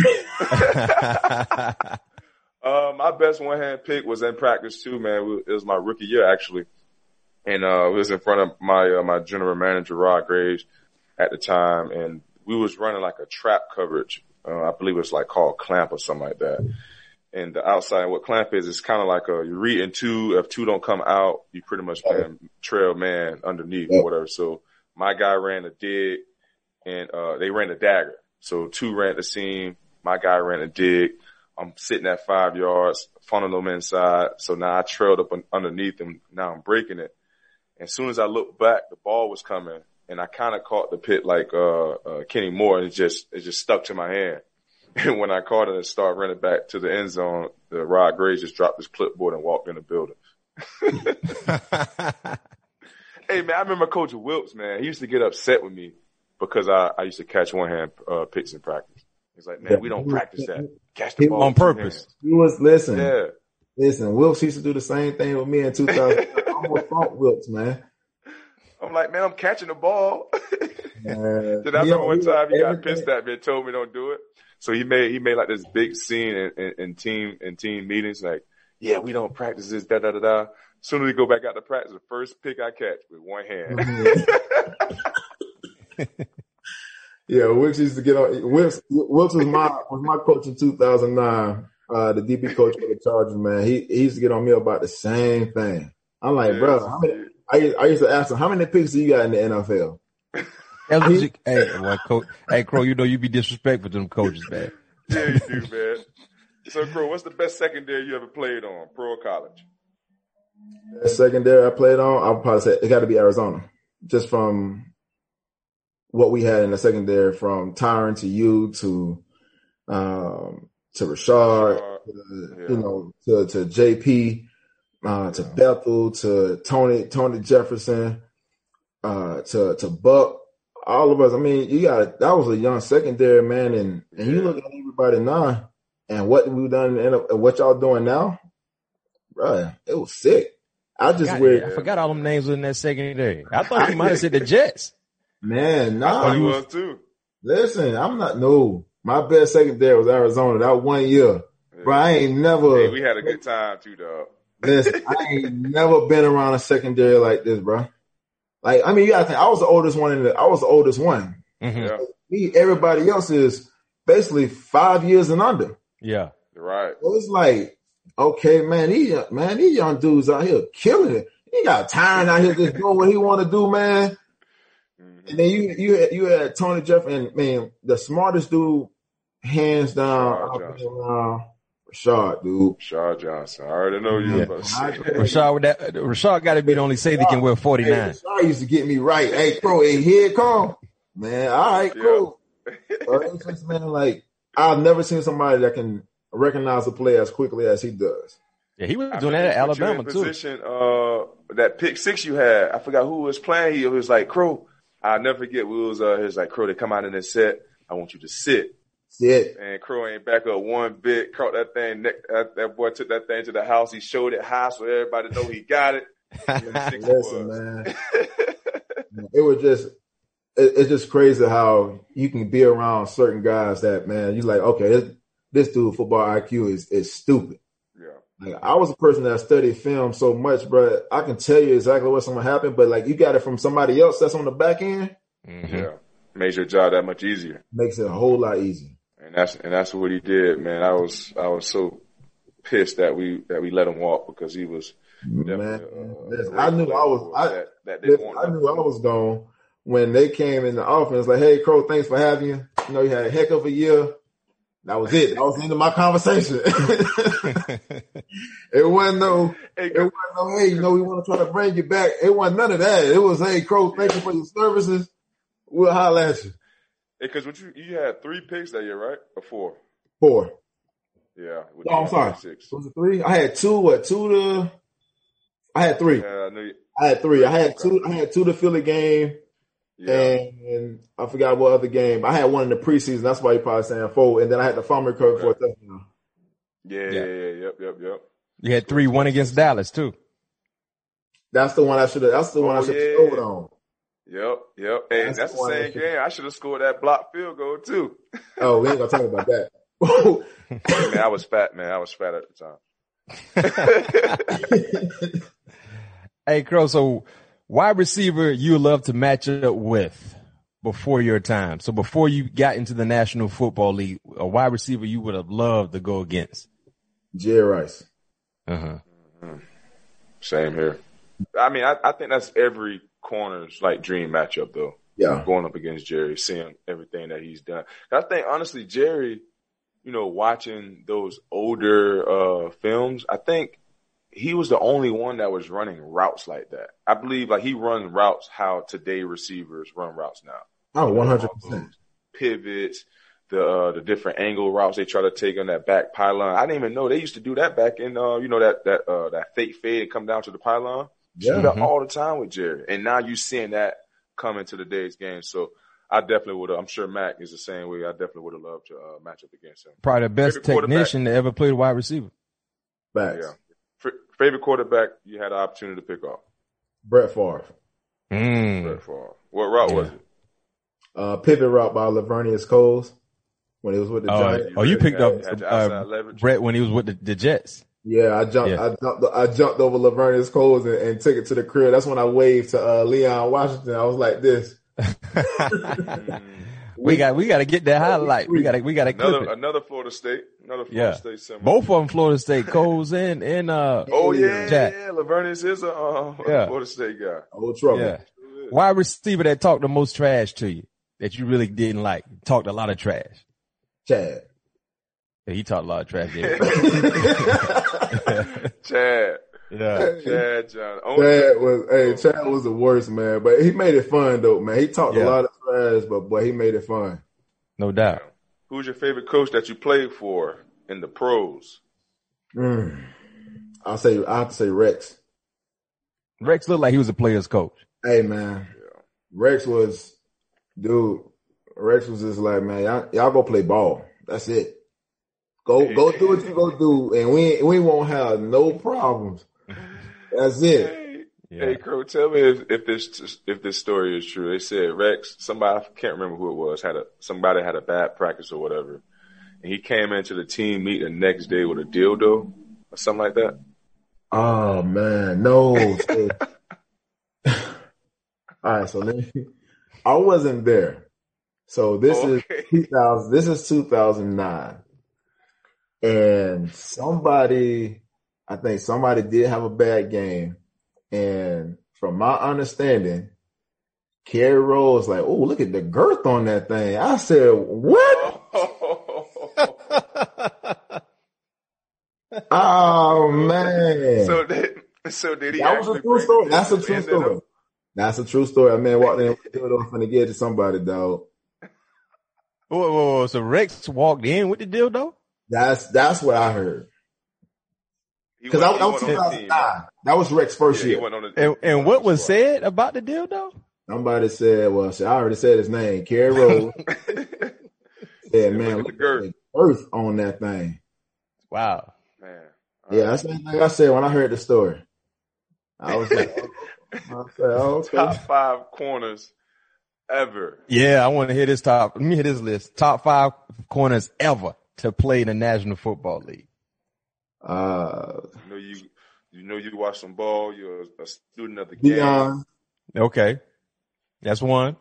uh, my best one hand pick was in practice too, man. It was my rookie year actually, and uh, it was in front of my uh, my general manager Rod Graves at the time, and we was running like a trap coverage. Uh, I believe it's like called clamp or something like that. And the outside, what clamp is, it's kind of like a, you read in two, if two don't come out, you pretty much can trail man underneath or whatever. So my guy ran a dig and, uh, they ran a dagger. So two ran the seam, my guy ran a dig. I'm sitting at five yards, funneling them inside. So now I trailed up un- underneath them. Now I'm breaking it. And as soon as I looked back, the ball was coming and I kind of caught the pit like, uh, uh, Kenny Moore and it just, it just stuck to my hand. And when I caught it and started running back to the end zone, the Rod Graves just dropped his clipboard and walked in the building. Hey, man, I remember Coach Wilkes, man. He used to get upset with me because I, I used to catch one-hand uh, picks in practice. He's like, man, we don't practice that. Catch the ball on purpose. He was, listen, yeah. listen, Wilkes used to do the same thing with me in two thousand. I almost fought Wilkes, man. I'm like, man, I'm catching the ball. Man, Then I remember one time he got everything. pissed at me and told me don't do it. So he made, he made like this big scene in, in, in team, in team meetings, like, yeah, we don't practice this, da, da, da, da. As soon as we go back out to practice, the first pick I catch with one hand. Yeah, Wilkes used to get on. Wilkes, Wilkes was my was my coach in two thousand nine. Uh, the D B coach for the Chargers, man. He he used to get on me about the same thing. I'm like, Yeah, bro, how many, I I used to ask him, how many picks do you got in the N F L? That's what you, hey, well, coach, hey, Crow, you know you be disrespectful to them coaches, man. Yeah, you do, man. So, Crow, what's the best secondary you ever played on, pro or college? The secondary I played on, I'll probably say it got to be Arizona, just from what we had in the secondary, from Tyron to you to um, to Rashard, Uh, to, yeah. you know, to to J P, uh, to Bethel, to Tony Tony Jefferson, uh, to to Buck. All of us. I mean, you got that was a young secondary, man, and and you look at everybody now and what we've done and what y'all doing now, bro. It was sick. I just God, wear, I forgot all them names in that secondary. I thought he might have said the Jets. man. I thought Nah, he you was too. listen. I'm not. No, my best secondary was Arizona. That one year, bro. I ain't never. Hey, we had a good time too, dog. Listen, I ain't never been around a secondary like this, bro. Like, I mean, you gotta think, I was the oldest one in the, I was the oldest one. Mm-hmm. Yeah, Me, everybody else is basically five years and under. Yeah. you're right. So it's like, okay, man, these, man, these young dudes out here killing it. He got time out here just doing what he want to do, man. Mm-hmm. And then you, you, had, you had Tony Jefferson, man, the smartest dude, hands down, Rashard out Johnson. there, uh, Rashard, dude. Shaw Johnson. I already know you Yeah. about to say. Rashard, with that, Rashard got to be the only safety can wear Hey, forty-nine. Rashard used to get me right. Hey, bro, hey, here it come. Man, all right, Yeah. cool. But it's just, man, like, I've never seen somebody that can recognize a play as quickly as he does. Yeah, he was I doing remember that at put you in Alabama too. Position, uh, that pick six you had. I forgot who was playing. He was like, Crow. I'll never forget. We was, uh, he was like, Crow, they come out in this set. I want you to sit. That's it. And Crow ain't back up one bit. Caught that thing. Neck, that, that boy took that thing to the house. He showed it high so everybody know he got it. And then six Listen, was. man. It was just, it, it's just crazy how you can be around certain guys that, man, you like, okay, this, this dude football I Q is, is stupid. Yeah. Like, I was a person that studied film so much, bro. I can tell you exactly what's going to happen, but like, you got it from somebody else that's on the back end. Mm-hmm. Yeah, made your job that much easier. Makes it a whole lot easier. And that's and that's what he did, man. I was I was so pissed that we that we let him walk because he was. Man, uh, I knew I was. I, that, that listen, I knew I was gone when they came in the offense. Like, hey, Crow, thanks for having you. You know, you had a heck of a year. That was it. That was the end of my conversation. It wasn't no. It wasn't no. Hey, you know, we want to try to bring you back. It wasn't none of that. It was, hey, Crow, thank you for your services. We'll holler at you. Because what you you had three picks that year, right? Or four? Four. Yeah. No, I'm sorry. Six. Was it three? I had two. What two to? I had three. Yeah, I, knew you, I had three. I had two. I had two to Philly game, yeah. and, and I forgot what other game. I had one in the preseason. That's why you probably saying four. And then I had the fumble recovery okay. for a touchdown. Yeah, yeah, yeah, yep, yep, yep. You had three, one against Dallas too. That's the one I should have. That's the one oh, I should have yeah. scored on. Yep, yep. Hey, that's, that's the, the same game. I should have scored that block field goal too. Oh, we ain't gonna talk about that. Man, I was fat, man. I was fat at the time. Hey, Crow, so wide receiver you love to match up with before your time. So before you got into the National Football League, a wide receiver you would have loved to go against? Jerry Rice. Uh-huh. Mm-hmm. Same here. I mean, I, I think that's every corner's like dream matchup though. Yeah. Going up against Jerry, seeing everything that he's done. I think honestly, Jerry, you know, watching those older uh films, I think he was the only one that was running routes like that. I believe like he runs routes how today receivers run routes now. Oh, one hundred percent. Pivots, the uh, the different angle routes they try to take on that back pylon. I didn't even know they used to do that back in, uh, you know, that that uh, that fake fade and come down to the pylon. Yeah. Do that mm-hmm. all the time with Jerry. And now you're seeing that come into today's game. So I definitely would have, I'm sure Mac is the same way. I definitely would have loved to uh, match up against him. Probably the best technician to ever play wide receiver. Facts. Yeah. Favorite quarterback you had the opportunity to pick off? Brett Favre. Mm. Brett Favre. What route yeah. was it? Uh, pivot route by Lavernius Coles when he was with the oh, Giants. Oh, you picked had, up had uh, Brett when he was with the, the Jets. Yeah, I jumped. Yeah. I jumped. I jumped over Lavernius Coles and, and took it to the crib. That's when I waved to uh, Leon Washington. I was like this. we got. We got to get that highlight. We got to. We got to another clip it. another Florida State. Another Florida yeah. State symbol. Both of them Florida State. Coles and and uh. Oh yeah, Jack. yeah. Lavernius is a uh, yeah. Florida State guy. Old trouble. Yeah. Wide receiver that talked the most trash to you that you really didn't like. Talked a lot of trash. Chad. Yeah, he talked a lot of trash. Yeah. Chad. Yeah. Chad John. Chad was, hey, Chad was the worst, man. But he made it fun, though, man. He talked yeah. a lot of trash, but, boy, he made it fun. No doubt. Who's your favorite coach that you played for in the pros? Mm. I'll say, I have to say Rex. Rex looked like he was a player's coach. Hey, man. Yeah. Rex was, dude, Rex was just like, man, y'all, y'all go play ball. That's it. Go, go do what you go do, and we we won't have no problems. That's it. Hey, yeah. hey Crow, tell me if, if this if this story is true. They said Rex, somebody I can't remember who it was, had a somebody had a bad practice or whatever, and he came into the team meet the next day with a dildo or something like that. Oh man, no. All right, so let me. I wasn't there, so this okay. is two thousand. This is two thousand nine. And somebody, I think somebody did have a bad game. And from my understanding, Kerry Rose like, oh, look at the girth on that thing. I said, what? Oh, man. So did, so did he that was a true story. That's a true story. Up? That's a true story. I mean, walked in with the dildo finna get to somebody, dog. Whoa, whoa, whoa. So Rex walked in with the dildo? That's that's what I heard. Because that, that was two thousand nine. That was Rex's first yeah, year. The, and, and what was said about the dildo? Somebody said, well, I already said his name, Kerry Rose. Said, man, look at the girth. girth on that thing. Wow. Man. Yeah, that's the thing I said when I heard the story. I was like, I said, oh, okay. Top five corners ever. Yeah, I want to hear this top. Let me hear this list. Top five corners ever to play in the National Football League. Uh, you know you, you know you watch some ball. You're a student of the game. Deion. Okay, that's one.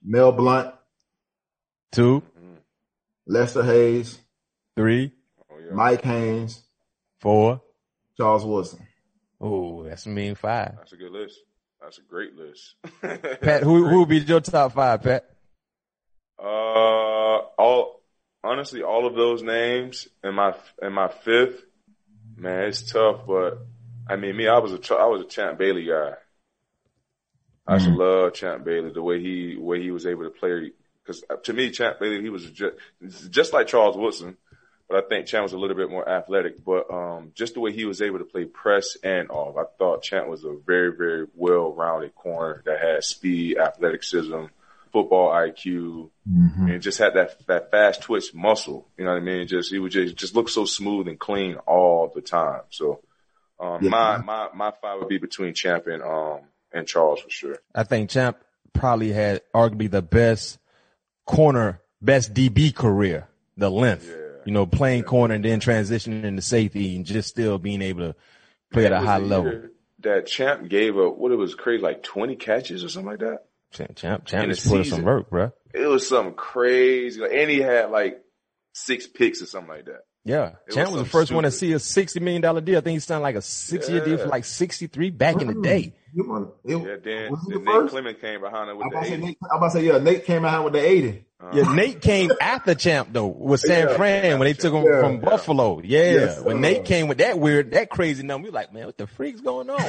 Mel Blount. Two. Lester Hayes. Three. Oh, yeah. Mike Haynes. Four. Charles Woodson. Oh, that's a mean five. That's a good list. That's a great list. Pat, who who would be your top five, Pat? Uh, all honestly, all of those names in my in my fifth, man, it's tough. But I mean, me, I was a I was a Champ Bailey guy. I used to love Champ Bailey, the way he way he was able to play. Because to me, Champ Bailey, he was just just like Charles Woodson, but I think Champ was a little bit more athletic. But um, just the way he was able to play press and off, I thought Champ was a very very well-rounded corner that had speed, athleticism, football I Q, mm-hmm. and just had that that fast twitch muscle. You know what I mean? Just he would just just look so smooth and clean all the time. So um, yeah. my my my five would be between Champ and um. and Charles for sure. I think Champ probably had arguably the best corner, best D B career, the length, yeah. you know, playing yeah. corner and then transitioning into safety and just still being able to play Man, at a high level. That Champ gave up, what it was crazy, like twenty catches or something like that? Champ, Champ, Champ just put some work, bro. It was something crazy. Like, and he had like six picks or something like that. Yeah. It Champ was, was the first stupid. one to see a sixty million dollars deal. I think he signed like a six year yeah. deal for like sixty-three back in the day. You want, it, yeah, then, then Nate Clement came behind him with the eighty. Nate, I'm about to say, yeah, Nate came behind with the eighty. Uh, yeah, Nate came after Champ though, with San yeah, Fran when they took him yeah, from yeah. Buffalo. Yeah. Yes, when uh, Nate came with that weird, that crazy number, we were like, man, what the freak's going on?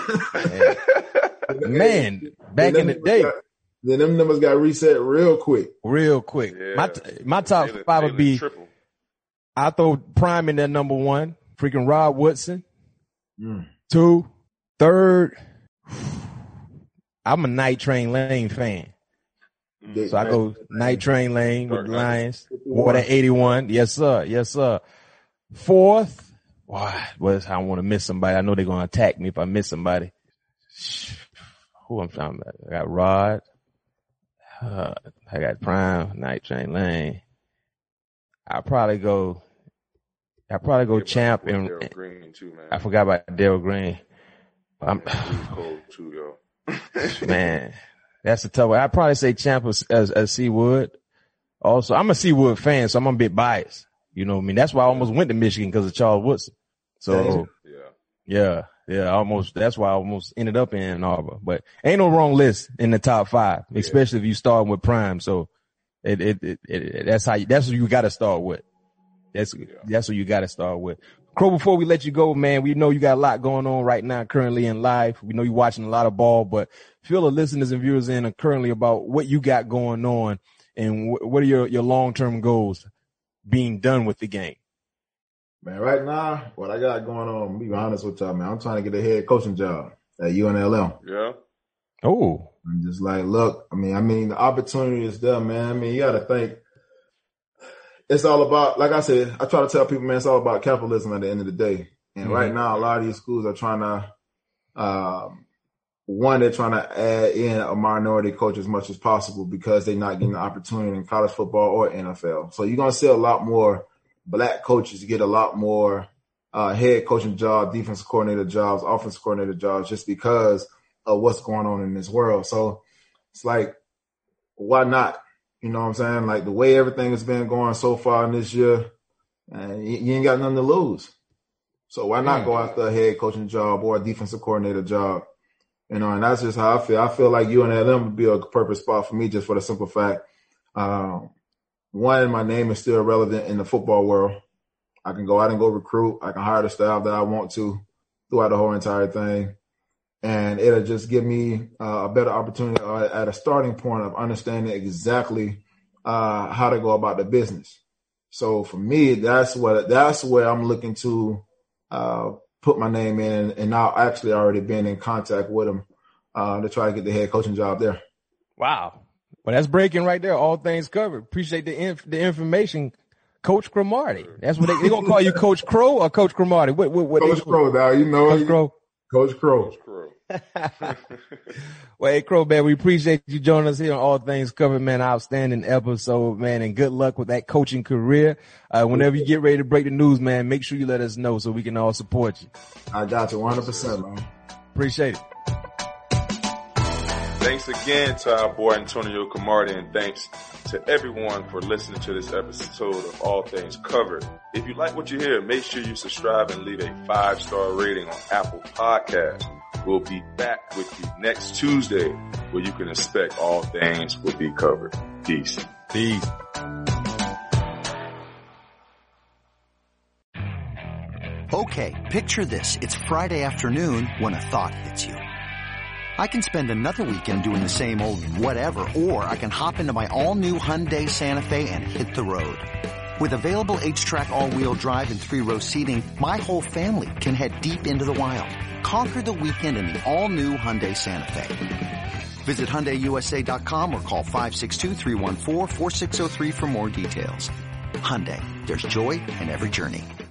man. man, back in the day. Got, then them numbers got reset real quick. Real quick. Yeah. My my top Taylor, five would be, triple. I throw Prime in there number one, freaking Rod Woodson. Mm. Two, third, I'm a Night Train Lane fan. So I go Night Train Lane with the Lions. Wore that eighty-one. Yes, sir. Yes, sir. Fourth, why? Well, I don't want to miss somebody. I know they're going to attack me if I miss somebody. Who I'm talking about? I got Rod. Uh, I got Prime, Night Train Lane. I'll probably go, I'll probably go Champ and, Darryl Green too, man. I forgot about Darryl Green. I'm, yeah, cold too, yo. Man, that's a tough one. I'd probably say Champ as, as, as Seawood. Also, I'm a Seawood fan, so I'm a bit biased. You know what I mean? That's why I almost went to Michigan because of Charles Woodson. So, yeah, yeah, yeah, almost, that's why I almost ended up in Ann Arbor. But ain't no wrong list in the top five, especially yeah. if you start with Prime. So it, it, it, it that's how you, that's what you got to start with. That's, yeah. that's what you got to start with. Crow, before we let you go, man, we know you got a lot going on right now currently in life. We know you're watching a lot of ball, but fill the listeners and viewers in currently about what you got going on and wh- what are your, your long-term goals being done with the game. Man, right now, what I got going on, to be honest with y'all, man, I'm trying to get a head coaching job at U N L M. Yeah. Oh. I'm just like, look, I mean, I mean, the opportunity is there, man. I mean, you got to think. It's all about, like I said, I try to tell people, man, it's all about capitalism at the end of the day. And mm-hmm. right now, a lot of these schools are trying to, um, one, they're trying to add in a minority coach as much as possible because they're not getting the opportunity in college football or N F L. So you're going to see a lot more black coaches get a lot more uh, head coaching jobs, defensive coordinator jobs, offensive coordinator jobs, just because of what's going on in this world. So it's like, why not? You know what I'm saying? Like the way everything has been going so far in this year, and you, you ain't got nothing to lose. So why not go after a head coaching job or a defensive coordinator job? You know, and that's just how I feel. I feel like U N L M would be a perfect spot for me just for the simple fact, um, one, my name is still relevant in the football world. I can go out and go recruit. I can hire the staff that I want to throughout the whole entire thing. And it'll just give me uh, a better opportunity uh, at a starting point of understanding exactly uh, how to go about the business. So for me, that's what that's where I'm looking to uh, put my name in, and now actually already been in contact with them uh, to try to get the head coaching job there. Wow. Well, that's breaking right there. All things covered. Appreciate the inf- the information, Coach Cromartie. That's what they they gonna call you, Coach Crow or Coach Cromartie. What what what? Coach Crow, now you know Coach Crow. Coach Crow. Coach Crow. Well, hey, Crow, man, we appreciate you joining us here on All Things Covered, man. Outstanding episode, man, and good luck with that coaching career. Uh, whenever you get ready to break the news, man, make sure you let us know so we can all support you. I got you one hundred percent, man. Appreciate it. Thanks again to our boy Antonio Camardi, and thanks to everyone for listening to this episode of All Things Covered. If you like what you hear, make sure you subscribe and leave a five-star rating on Apple Podcasts. We'll be back with you next Tuesday, where you can expect all things will be covered. Peace. Peace. Okay, picture this. It's Friday afternoon when a thought hits you. I can spend another weekend doing the same old whatever, or I can hop into my all-new Hyundai Santa Fe and hit the road. With available H-Track all-wheel drive and three-row seating, my whole family can head deep into the wild. Conquer the weekend in the all-new Hyundai Santa Fe. Visit Hyundai U S A dot com or call five six two, three one four, four six zero three for more details. Hyundai, there's joy in every journey.